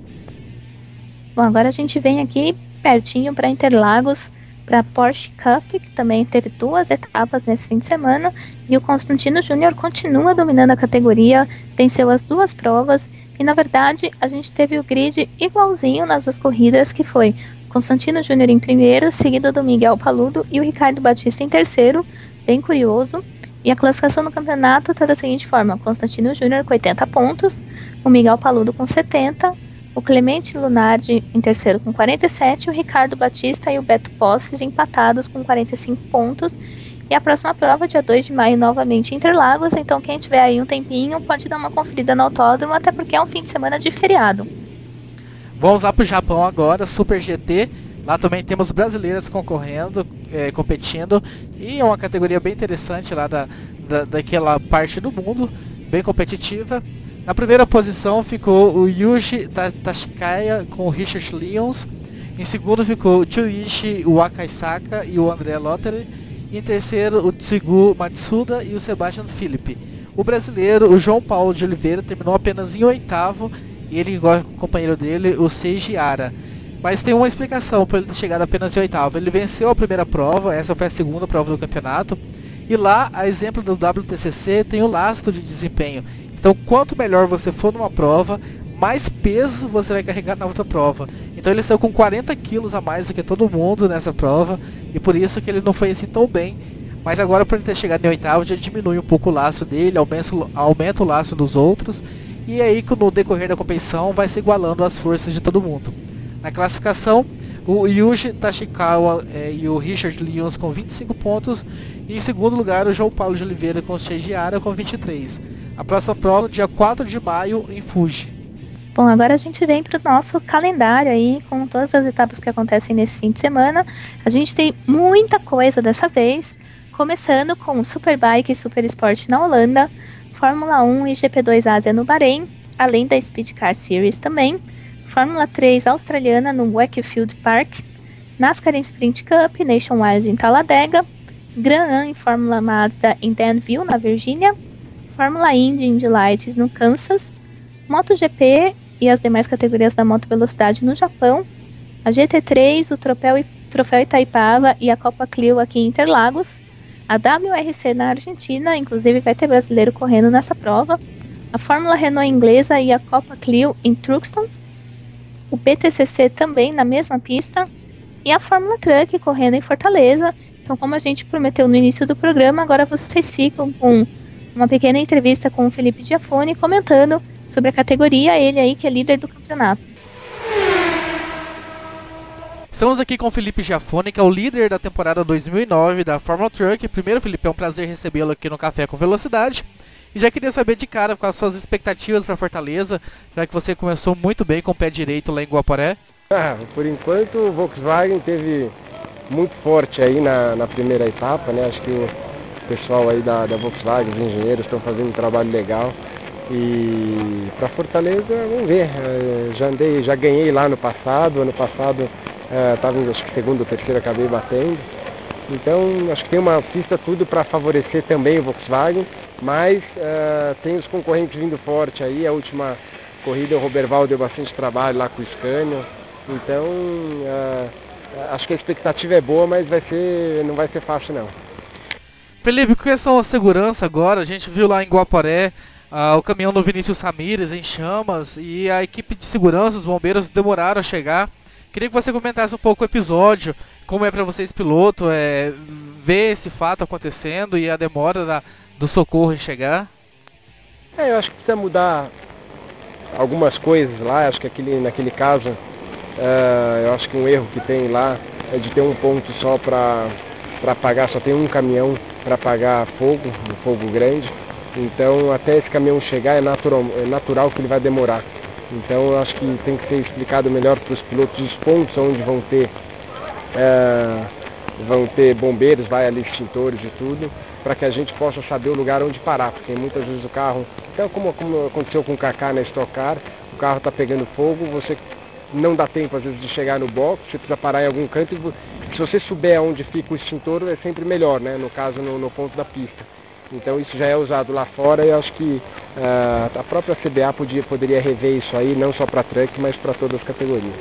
Bom, agora a gente vem aqui pertinho para Interlagos, para a Porsche Cup, que também teve duas etapas nesse fim de semana, e o Constantino Júnior continua dominando a categoria, venceu as duas provas, e na verdade a gente teve o grid igualzinho nas duas corridas, que foi Constantino Júnior em primeiro, seguido do Miguel Paludo e o Ricardo Batista em terceiro, bem curioso. E a classificação do campeonato está da seguinte forma: Constantino Júnior com oitenta pontos, o Miguel Paludo com setenta, o Clemente Lunardi em terceiro com quarenta e sete, o Ricardo Batista e o Beto Posses empatados com quarenta e cinco pontos. E a próxima prova, dia dois de maio, novamente em Interlagos, então quem tiver aí um tempinho pode dar uma conferida no autódromo, até porque é um fim de semana de feriado. Vamos lá para o Japão agora, Super G T. Lá também temos brasileiras concorrendo, é, competindo, e é uma categoria bem interessante lá da, da, daquela parte do mundo, bem competitiva. Na primeira posição ficou o Yuji Tashikaya com o Richard Lyons. Em segundo ficou o Chuichi Wakaisaka e o André Lottery. E em terceiro, o Tsugu Matsuda e o Sebastian Philippe. O brasileiro, o João Paulo de Oliveira, terminou apenas em oitavo. E ele, igual o companheiro dele, o Seiji Hara. Mas tem uma explicação para ele ter chegado apenas em oitavo. Ele venceu a primeira prova, essa foi a segunda prova do campeonato. E lá, a exemplo do W T C C, tem o lastro de desempenho. Então, quanto melhor você for numa prova, mais peso você vai carregar na outra prova. Então, ele saiu com quarenta quilos a mais do que todo mundo nessa prova. E por isso que ele não foi assim tão bem. Mas agora, por ele ter chegado em oitavo, já diminui um pouco o laço dele, aumenta, aumenta o laço dos outros. E aí, no decorrer da competição, vai se igualando as forças de todo mundo. Na classificação, o Yuji Tashikawa é, e o Richard Lyons com vinte e cinco pontos. E em segundo lugar, o João Paulo de Oliveira com o Seiji Hara com vinte e três. A próxima prova, dia quatro de maio, em Fuji. Bom, agora a gente vem para o nosso calendário aí, com todas as etapas que acontecem nesse fim de semana. A gente tem muita coisa dessa vez, começando com Superbike e Super Sport na Holanda, Fórmula um e G P dois Ásia no Bahrein, além da Speed Car Series também, Fórmula três australiana no Wakefield Park, NASCAR em Sprint Cup, Nationwide em Talladega, Grand Am em Fórmula Mazda em Danville, na Virgínia, Fórmula Indy Indy Lights no Kansas, MotoGP e as demais categorias da moto velocidade no Japão, a G T três, o Troféu, Troféu Itaipava e a Copa Clio aqui em Interlagos, a W R C na Argentina, inclusive vai ter brasileiro correndo nessa prova, a Fórmula Renault inglesa e a Copa Clio em Truxton, o B T C C também na mesma pista, e a Fórmula Truck correndo em Fortaleza. Então, como a gente prometeu no início do programa, agora vocês ficam com uma pequena entrevista com o Felipe Giafone comentando sobre a categoria, ele aí que é líder do campeonato. Estamos aqui com o Felipe Giafone, que é o líder da temporada dois mil e nove da Fórmula Truck. Primeiro, Felipe, é um prazer recebê-lo aqui no Café com Velocidade. E já queria saber de cara quais as suas expectativas para Fortaleza, já que você começou muito bem com o pé direito lá em Guaporé. Ah, por enquanto o Volkswagen teve muito forte aí na, na primeira etapa, né? Acho que o pessoal aí da, da Volkswagen, os engenheiros estão fazendo um trabalho legal. E para Fortaleza, vamos ver, eh, já andei, já ganhei lá no passado, ano passado estava em acho que segundo ou terceiro, acabei batendo. Então acho que tem uma pista tudo para favorecer também o Volkswagen, mas uh, tem os concorrentes vindo forte aí, a última corrida o Roberval deu bastante trabalho lá com o Scania, então uh, acho que a expectativa é boa, mas vai ser, não vai ser fácil não. Felipe, com questão da segurança agora, a gente viu lá em Guaporé uh, o caminhão do Vinícius Ramírez em chamas e a equipe de segurança, os bombeiros demoraram a chegar. Queria que você comentasse um pouco o episódio, como é para vocês piloto, é, ver esse fato acontecendo e a demora da, do socorro em chegar. É, eu acho que precisa mudar algumas coisas lá, acho que aquele, naquele caso, uh, eu acho que um erro que tem lá é de ter um ponto só para para apagar, só tem um caminhão para apagar fogo, um fogo grande, então até esse caminhão chegar é natural, é natural que ele vai demorar. Então eu acho que tem que ser explicado melhor para os pilotos os pontos onde vão ter, é, vão ter bombeiros, vai ali extintores e tudo, para que a gente possa saber o lugar onde parar, porque muitas vezes o carro, então como, como aconteceu com o Kaká na Stock Car, o carro está pegando fogo, você não dá tempo às vezes de chegar no box, você precisa parar em algum canto, e se você souber onde fica o extintor é sempre melhor, né? No caso no, no ponto da pista. Então isso já é usado lá fora e eu acho que uh, a própria C B A podia, poderia rever isso aí, não só para truck, mas para todas as categorias.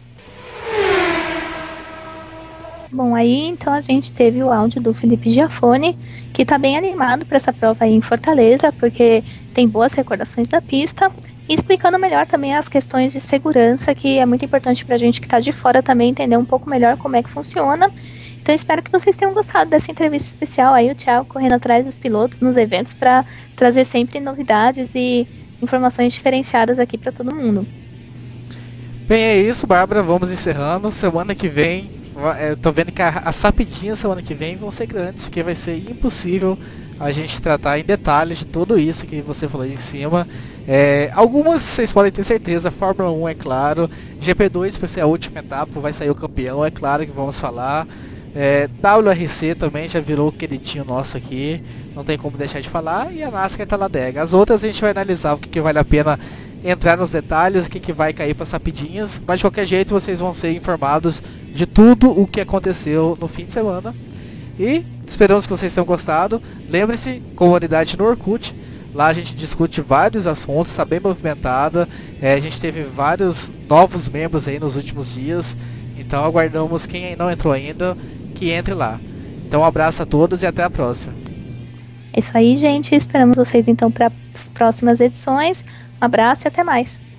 Bom, aí então a gente teve o áudio do Felipe Giafone, que está bem animado para essa prova aí em Fortaleza, porque tem boas recordações da pista, e explicando melhor também as questões de segurança, que é muito importante para a gente que está de fora também entender um pouco melhor como é que funciona. Então espero que vocês tenham gostado dessa entrevista especial aí, o Thiago correndo atrás dos pilotos nos eventos para trazer sempre novidades e informações diferenciadas aqui para todo mundo. Bem, é isso, Bárbara, vamos encerrando. Semana que vem, eu tô vendo que as sapidinhas semana que vem vão ser grandes, porque vai ser impossível a gente tratar em detalhes de tudo isso que você falou aí em cima. É, algumas vocês podem ter certeza, Fórmula um é claro, G P dois por ser a última etapa, vai sair o campeão, é claro que vamos falar. É, W R C também já virou o queridinho nosso aqui, não tem como deixar de falar, e a NASCAR tá na adega. As outras a gente vai analisar o que, que vale a pena entrar nos detalhes, o que, que vai cair para sapidinhas, mas de qualquer jeito vocês vão ser informados de tudo o que aconteceu no fim de semana. E esperamos que vocês tenham gostado. Lembre-se, comunidade no Orkut, lá a gente discute vários assuntos, está bem movimentada, é, a gente teve vários novos membros aí nos últimos dias, então aguardamos quem não entrou ainda, que entre lá. Então um abraço a todos e até a próxima. É isso aí, gente. Esperamos vocês então para as próximas edições. Um abraço e até mais.